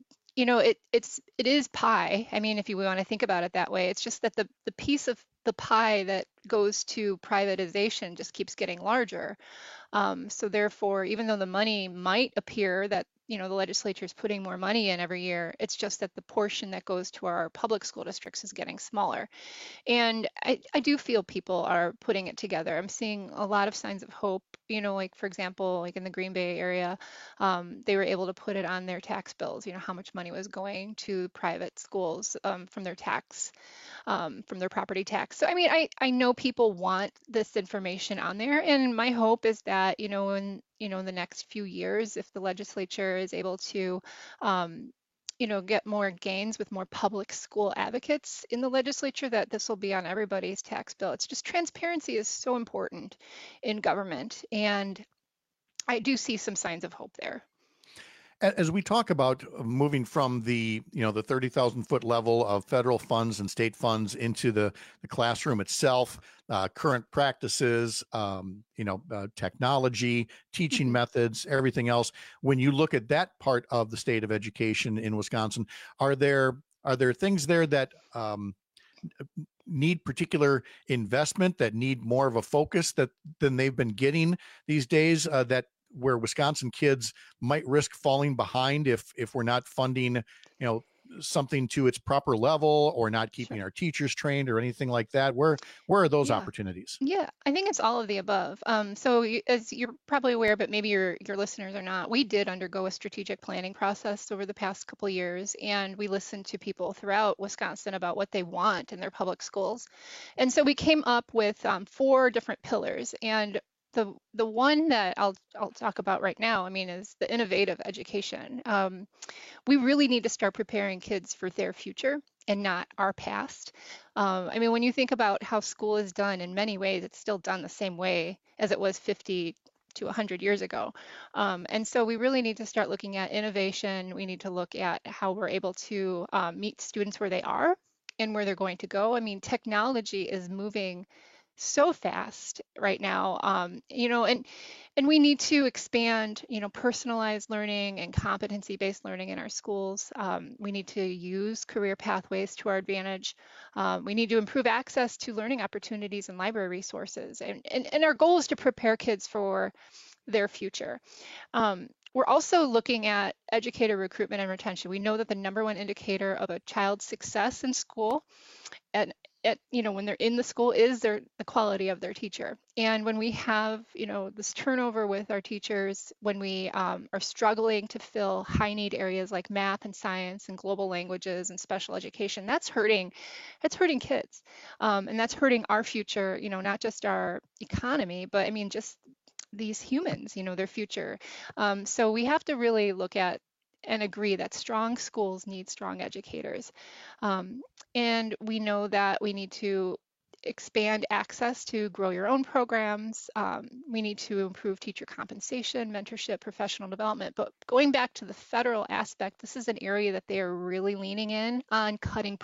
it is pie. I mean, if you want to think about it that way, it's just that the piece of the pie that goes to privatization just keeps getting larger. So therefore, even though the money might appear that, the legislature is putting more money in every year, it's just that the portion that goes to our public school districts is getting smaller. And I do feel people are putting it together. I'm seeing a lot of signs of hope, like, for example, like in the Green Bay area, they were able to put it on their tax bills, how much money was going to private schools from their tax, from their property tax. So, I know people want this information on there, and my hope is that, in the next few years, if the legislature is able to, get more gains with more public school advocates in the legislature, that this will be on everybody's tax bill. It's just, transparency is so important in government, and I do see some signs of hope there. As we talk about moving from the 30,000 foot level of federal funds and state funds into the classroom itself, current practices, technology, teaching methods, everything else, when you look at that part of the state of education in Wisconsin, are there things there that need particular investment, that need more of a focus than they've been getting these days, where Wisconsin kids might risk falling behind if we're not funding, something to its proper level, or not keeping our teachers trained or anything like that? Where are those opportunities? Yeah, I think it's all of the above. As you're probably aware, but maybe your listeners are not, we did undergo a strategic planning process over the past couple of years, and we listened to people throughout Wisconsin about what they want in their public schools. And so we came up with 4 different pillars. And the one that I'll talk about right now, I mean, is the innovative education. We really need to start preparing kids for their future and not our past. I mean, when you think about how school is done, in many ways, it's still done the same way as it was 50 to 100 years ago. And so we really need to start looking at innovation. We need to look at how we're able to meet students where they are and where they're going to go. I mean, technology is moving so fast right now, you know, and we need to expand, you know, personalized learning and competency-based learning in our schools. We need to use career pathways to our advantage. We need to improve access to learning opportunities and library resources. And our goal is to prepare kids for their future. We're also looking at educator recruitment and retention. We know that the number one indicator of a child's success in school and you know, when they're in the school is the quality of their teacher. And when we have, you know, this turnover with our teachers, when we are struggling to fill high need areas like math and science and global languages and special education, that's hurting kids. And that's hurting our future, you know, not just our economy, but I mean, just these humans, you know, their future. So we have to really look at and agree that strong schools need strong educators. And we know that we need to expand access to grow your own programs. We need to improve teacher compensation, mentorship, professional development. But going back to the federal aspect, this is an area that they are really leaning in on cutting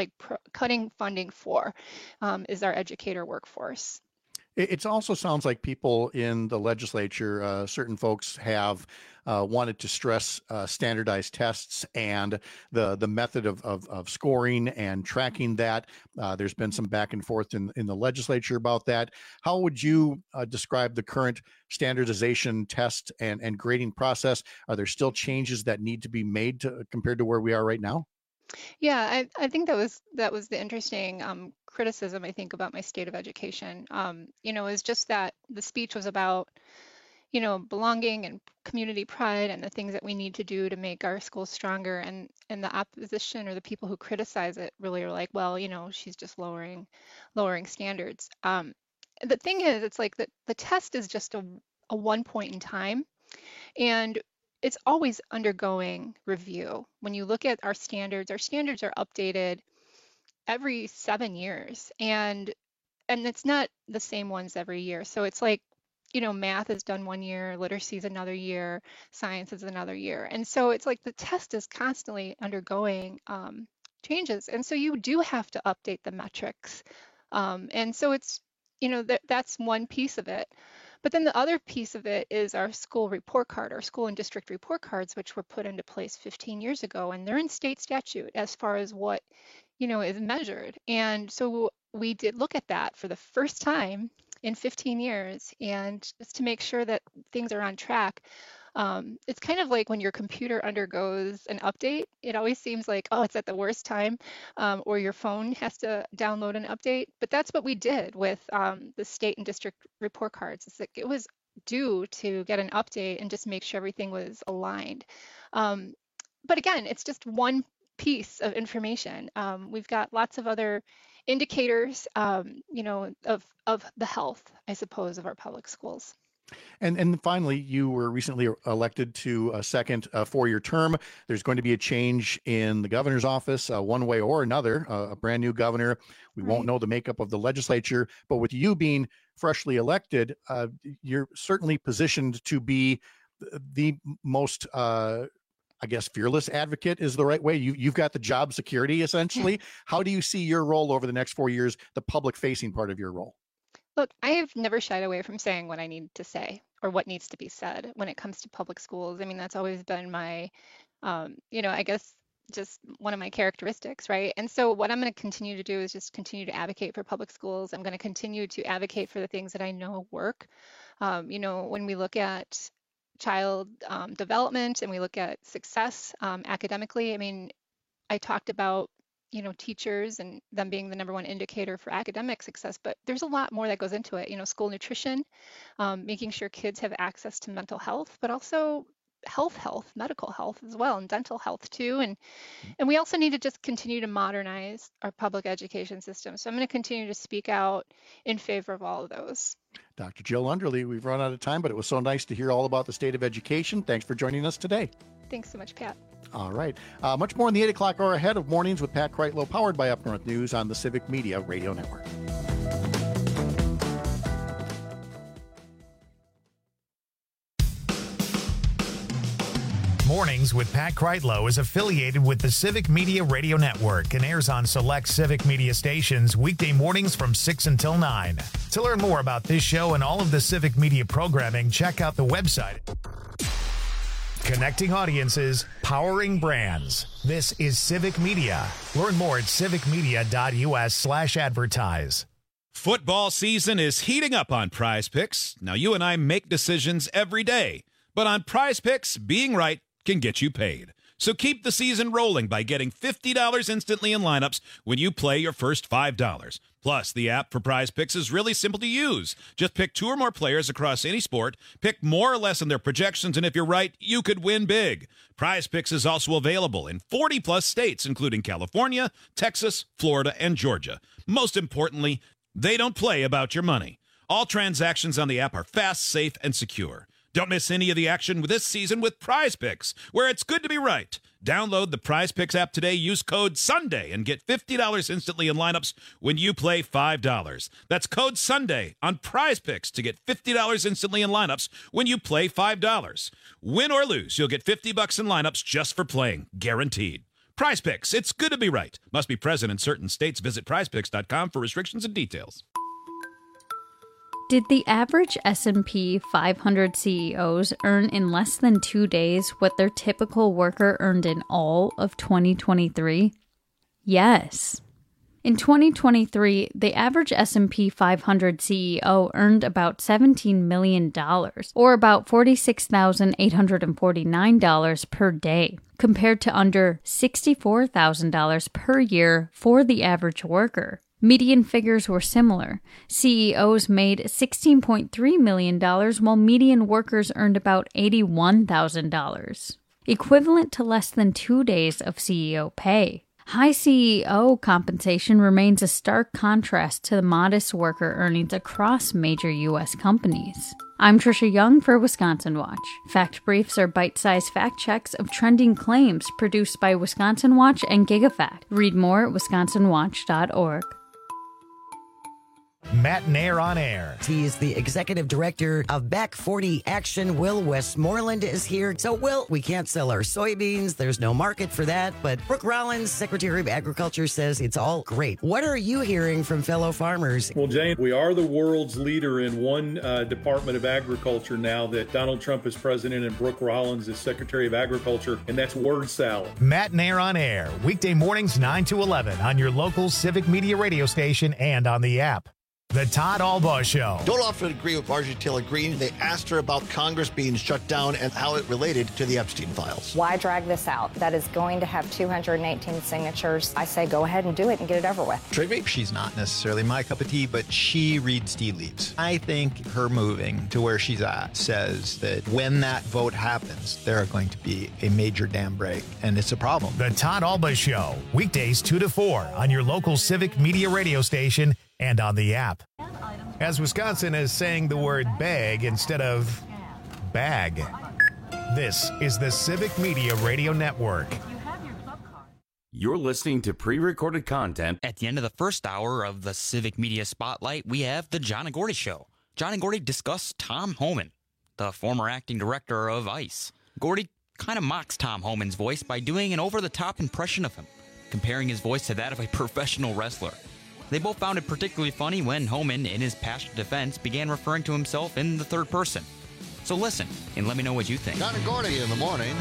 funding for, is our educator workforce. It also sounds like people in the legislature, certain folks have wanted to stress standardized tests and the method of scoring and tracking that. There's been some back and forth in the legislature about that. How would you describe the current standardization test and grading process? Are there still changes that need to be made compared to where we are right now? Yeah, I think that was the interesting criticism, I think, about my state of education. You know, is just that the speech was about, you know, belonging and community pride and the things that we need to do to make our schools stronger. And the opposition or the people who criticize it really are like, well, you know, she's just lowering standards. The thing is, it's like the test is just a one point in time, and it's always undergoing review. When you look at our standards are updated every 7 years, and it's not the same ones every year. So it's like, you know, math is done 1 year, literacy is another year, science is another year. And so it's like the test is constantly undergoing changes. And so you do have to update the metrics. And so it's, you know, that's one piece of it. But then the other piece of it is our school report card, our school and district report cards, which were put into place 15 years ago, and they're in state statute as far as what, you know, is measured. And so we did look at that for the first time in 15 years, and just to make sure that things are on track. It's kind of like when your computer undergoes an update, it always seems like, oh, it's at the worst time, or your phone has to download an update. But that's what we did with the state and district report cards. It's like it was due to get an update and just make sure everything was aligned. But again, it's just one piece of information. We've got lots of other indicators, you know, of the health, I suppose, of our public schools. And finally, you were recently elected to a second 4-year term. There's going to be a change in the governor's office, one way or another, a brand new governor. We won't know the makeup of the legislature, but with you being freshly elected, you're certainly positioned to be the most, I guess, fearless advocate is the right way. You've got the job security, essentially. How do you see your role over the next 4 years, the public facing part of your role? Look, I have never shied away from saying what I need to say or what needs to be said when it comes to public schools. I mean, that's always been my, you know, I guess just one of my characteristics, right? And so what I'm going to continue to do is just continue to advocate for public schools. I'm going to continue to advocate for the things that I know work. You know, when we look at child development and we look at success academically, I mean, I talked about, you know, teachers and them being the number one indicator for academic success, but there's a lot more that goes into it. You know, school nutrition, making sure kids have access to mental health, but also health, medical health as well, and dental health too. And we also need to just continue to modernize our public education system. So I'm going to continue to speak out in favor of all of those. Dr. Jill Underly, we've run out of time, but it was so nice to hear all about the state of education. Thanks for joining us today. Thanks so much, Pat. All right. Much more in the 8 o'clock hour ahead of Mornings with Pat Kreitlow, powered by Up North News on the Civic Media Radio Network. Mornings with Pat Kreitlow is affiliated with the Civic Media Radio Network and airs on select Civic Media stations weekday mornings from 6 until 9. To learn more about this show and all of the Civic Media programming, check out the website. Connecting audiences, powering brands. This is Civic Media. Learn more at civicmedia.us/advertise. Football season is heating up on Prize Picks. Now, you and I make decisions every day, but on Prize Picks, being right can get you paid. So keep the season rolling by getting $50 instantly in lineups when you play your first $5. Plus, the app for Prize Picks is really simple to use. Just pick 2 or more players across any sport, pick more or less in their projections, and if you're right, you could win big. Prize Picks is also available in 40-plus states, including California, Texas, Florida, and Georgia. Most importantly, they don't play about your money. All transactions on the app are fast, safe, and secure. Don't miss any of the action this season with Prize Picks, where it's good to be right. Download the Prize Picks app today, use code SUNDAY, and get $50 instantly in lineups when you play $5. That's code SUNDAY on Prize Picks to get $50 instantly in lineups when you play $5. Win or lose, you'll get $50 in lineups just for playing, guaranteed. Prize Picks, it's good to be right. Must be present in certain states. Visit prizepicks.com for restrictions and details. Did the average S&P 500 CEOs earn in less than 2 days what their typical worker earned in all of 2023? Yes. In 2023, the average S&P 500 CEO earned about $17 million, or about $46,849 per day, compared to under $64,000 per year for the average worker. Median figures were similar. CEOs made $16.3 million, while median workers earned about $81,000, equivalent to less than 2 days of CEO pay. High CEO compensation remains a stark contrast to the modest worker earnings across major U.S. companies. I'm Trisha Young for Wisconsin Watch. Fact Briefs are bite-sized fact checks of trending claims produced by Wisconsin Watch and GigaFact. Read more at wisconsinwatch.org. Matt Nair on air. He is the executive director of Back 40 Action. Will Westmoreland is here. So, Will, we can't sell our soybeans. There's no market for that. But Brooke Rollins, Secretary of Agriculture, says it's all great. What are you hearing from fellow farmers? Well, Jane, we are the world's leader in one Department of Agriculture now that Donald Trump is president and Brooke Rollins is Secretary of Agriculture, and that's word salad. Matt Nair on air. Weekday mornings 9 to 11 on your local Civic Media radio station and on the app. The Todd Albaugh Show. Don't often agree with Marjorie Taylor Greene. They asked her about Congress being shut down and how it related to the Epstein files. Why drag this out? That is going to have 218 signatures. I say go ahead and do it and get it over with. Trigby? She's not necessarily my cup of tea, but she reads tea leaves. I think her moving to where she's at says that when that vote happens, there are going to be a major dam break, and it's a problem. The Todd Albaugh Show. Weekdays 2 to 4 on your local Civic Media radio station and on the app. As Wisconsin is saying the word bag instead of bag. This is the Civic Media Radio Network. You're listening to pre-recorded content. At the end of the first hour of the Civic Media Spotlight, we have the John and Gordy Show. John and Gordy discuss Tom Homan, the former acting director of ICE. Gordy kind of mocks Tom Homan's voice by doing an over-the-top impression of him, comparing his voice to that of a professional wrestler. They both found it particularly funny when Homan, in his passionate defense, began referring to himself in the third person. So listen, and let me know what you think. John and Gordy in the morning.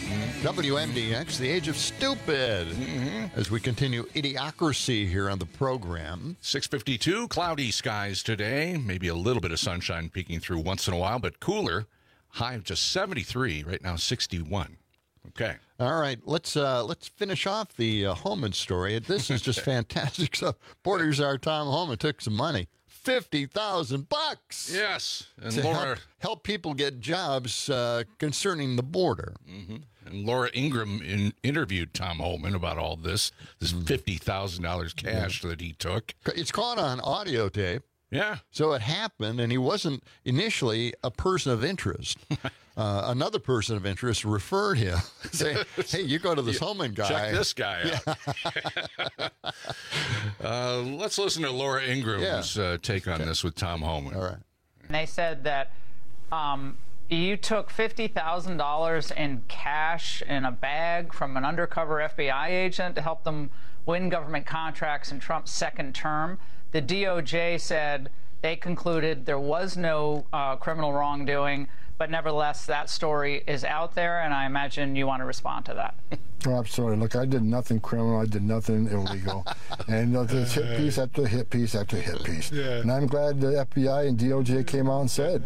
WMDX, the age of stupid. As we continue Idiocracy here on the program. 6:52, cloudy skies today. Maybe a little bit of sunshine peeking through once in a while, but cooler. High of just 73, right now 61. Okay. All right, let's finish off the Homan story. This is just fantastic stuff. Border Czar Tom Homan took some money, $50,000. Yes, and to Laura help people get jobs concerning the border. And Laura Ingraham interviewed Tom Homan about all this $50,000 cash that he took. It's caught on audio tape. Yeah. So it happened, and he wasn't initially a person of interest. Another person of interest referred him, saying, hey, you go to this Homan guy. Check this guy out. Let's listen to Laura Ingram's take on this with Tom Homan. All right. They said that you took $50,000 in cash in a bag from an undercover FBI agent to help them win government contracts in Trump's second term. The DOJ said they concluded there was no criminal wrongdoing, but nevertheless, that story is out there, and I imagine you want to respond to that. Oh, absolutely. Look, I did nothing criminal. I did nothing illegal. And there's hit piece after hit piece after hit piece. Yeah. And I'm glad the FBI and DOJ came out and said,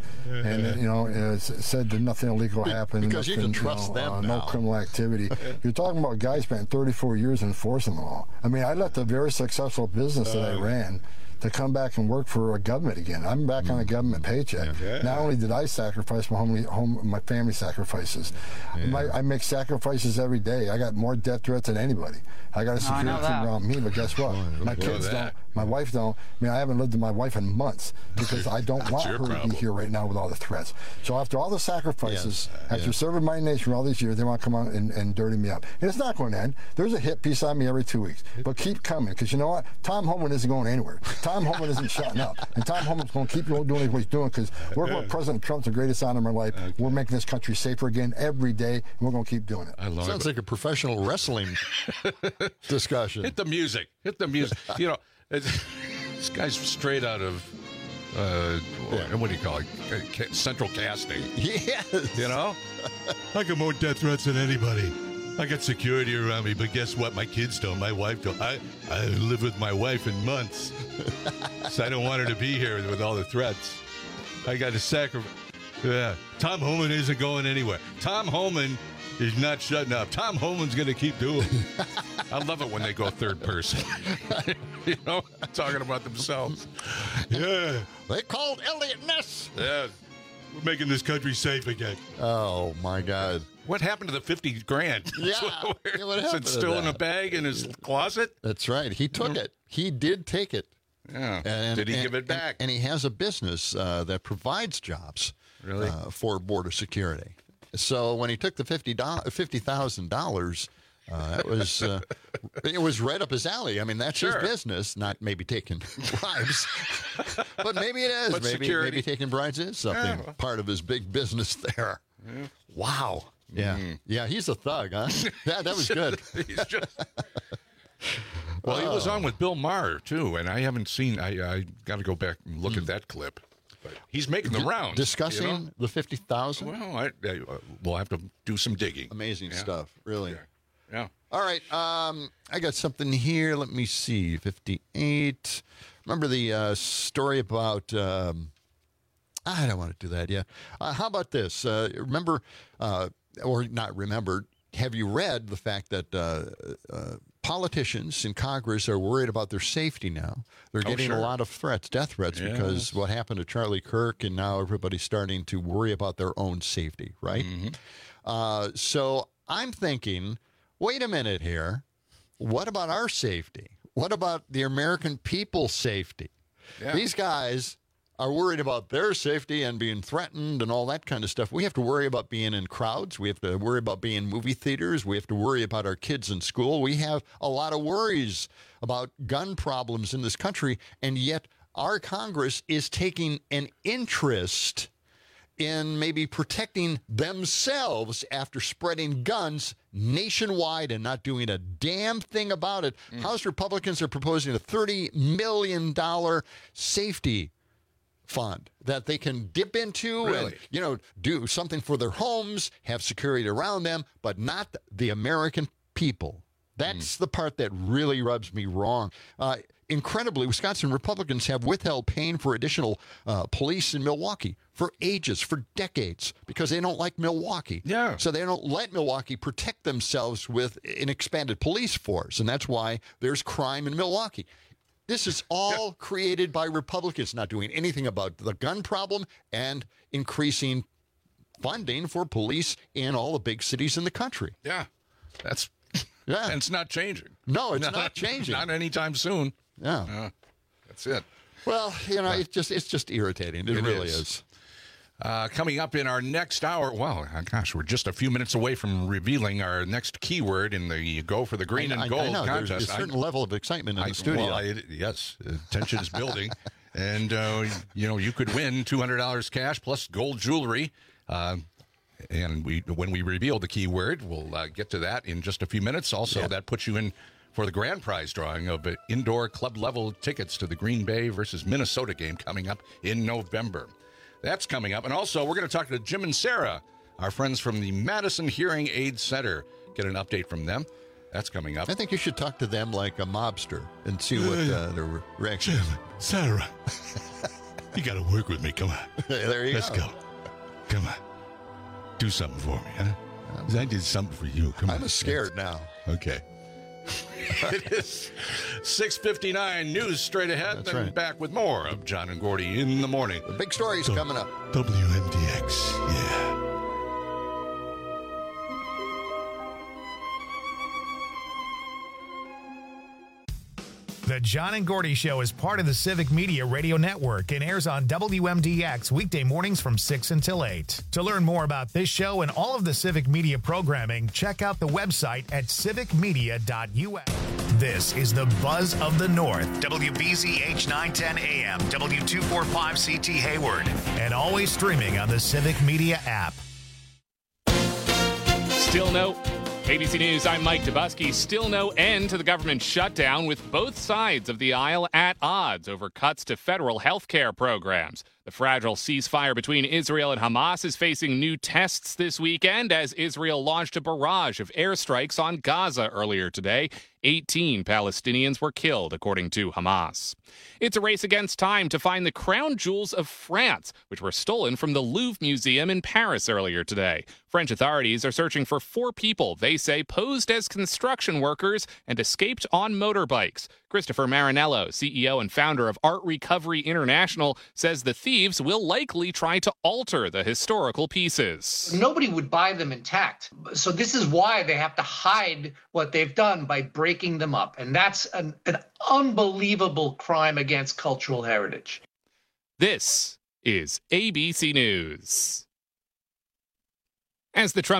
said that nothing illegal happened. Because you can trust them now. No criminal activity. You're talking about guys spent 34 years enforcing the law. I mean, I left a very successful business that I ran to come back and work for a government again. I'm back on a government paycheck. Yeah. Not only did I sacrifice my family sacrifices, I make sacrifices every day. I got more death threats than anybody. I got a security team around me, but guess what? My kids don't. My wife don't. I mean, I haven't lived with my wife in months because I don't want her to be here right now with all the threats. So after all the sacrifices, after serving my nation for all these years, they want to come out and dirty me up. And it's not going to end. There's a hit piece on me every 2 weeks. But keep coming, because you know what? Tom Homan isn't going anywhere. Tom Homan isn't shutting up. And Tom Homan's going to keep doing what he's doing, because working with President Trump's the greatest honor of my life. We're making this country safer again every day, and we're going to keep doing it. Sounds like a professional wrestling discussion. Hit the music. You know, this guy's straight out of, what do you call it? Central casting. Yes. You know? I got more death threats than anybody. I got security around me, but guess what? My kids don't. My wife don't. I live with my wife in months. So I don't want her to be here with all the threats. I got to sacrifice. Yeah. Tom Homan isn't going anywhere. Tom Homan is not shutting up. Tom Homan's going to keep doing it. I love it when they go third person. You know, talking about themselves. Yeah. They called Elliot Ness. Yeah. We're making this country safe again. Oh, my God. What happened to the $50,000? Yeah. What happened Is it still in a bag in his closet? That's right. He took it. He did take it. Yeah. Did he give it back? And he has a business that provides jobs for border security. So when he took the $50,000, it was right up his alley. I mean, that's his business, not maybe taking bribes. But maybe it is. But maybe taking bribes is something part of his big business there. Yeah. Wow. Yeah. Yeah, he's a thug, huh? Yeah, that was good. He's just... Well, he was on with Bill Maher, too, and I haven't seen... I got to go back and look at that clip. But he's making the rounds. Discussing the 50,000? Well, we'll have to do some digging. Amazing stuff, really. Yeah. All right, I got something here. Let me see. 58. Remember the story about... I don't want to do that yet. How about this? Remember, or not remember, have you read the fact that politicians in Congress are worried about their safety now? They're getting a lot of threats, death threats, because what happened to Charlie Kirk, and now everybody's starting to worry about their own safety, right? Mm-hmm. So I'm thinking, wait a minute here. What about our safety? What about the American people's safety? Yeah. These guys are worried about their safety and being threatened and all that kind of stuff. We have to worry about being in crowds. We have to worry about being in movie theaters. We have to worry about our kids in school. We have a lot of worries about gun problems in this country, and yet our Congress is taking an interest in maybe protecting themselves after spreading guns nationwide and not doing a damn thing about it. House Republicans are proposing a $30 million safety fund that they can dip into and, do something for their homes, have security around them, but not the American people. That's the part that really rubs me wrong. Incredibly, Wisconsin Republicans have withheld paying for additional police in Milwaukee for ages, for decades, because they don't like Milwaukee. Yeah. So they don't let Milwaukee protect themselves with an expanded police force, and that's why there's crime in Milwaukee. This is all created by Republicans not doing anything about the gun problem and increasing funding for police in all the big cities in the country. Yeah. And it's not changing. No, it's not changing. Not anytime soon. Yeah. That's it. Well, it's just irritating. It really is. Coming up in our next hour, well, gosh, we're just a few minutes away from revealing our next keyword in the Go for the Green and Gold contest. There's a certain level of excitement in the studio. Well, yes, tension is building. And, you could win $200 cash plus gold jewelry. And when we reveal the keyword, we'll get to that in just a few minutes. Also, that puts you in for the grand prize drawing of indoor club-level tickets to the Green Bay versus Minnesota game coming up in November. That's coming up. And also, we're going to talk to Jim and Sarah, our friends from the Madison Hearing Aid Center. Get an update from them. That's coming up. I think you should talk to them like a mobster and see what their reaction is. Jim, Sarah, you got to work with me. Come on. There you Let's go. Come on. Do something for me, huh? I did something for you. Come on. I'm scared now. Okay. It is 6:59. News straight ahead. That's Then right. back with more of John and Gordy in the morning. The big story's coming up. WMDX, yeah. The John and Gordy Show is part of the Civic Media Radio Network and airs on WMDX weekday mornings from 6 until 8. To learn more about this show and all of the Civic Media programming, check out the website at civicmedia.us. This is the Buzz of the North, WBZH 910 AM, W245 CT Hayward, and always streaming on the Civic Media app. Still no ABC News, I'm Mike Dubusky. Still no end to the government shutdown, with both sides of the aisle at odds over cuts to federal health care programs. The fragile ceasefire between Israel and Hamas is facing new tests this weekend as Israel launched a barrage of airstrikes on Gaza earlier today. 18 Palestinians were killed, according to Hamas. It's a race against time to find the crown jewels of France, which were stolen from the Louvre Museum in Paris earlier today. French authorities are searching for 4 people they say posed as construction workers and escaped on motorbikes. Christopher Marinello, CEO and founder of Art Recovery International, says the thieves will likely try to alter the historical pieces. Nobody would buy them intact. So this is why they have to hide what they've done by breaking them up. And that's an unbelievable crime against cultural heritage. This is ABC News. As the Trump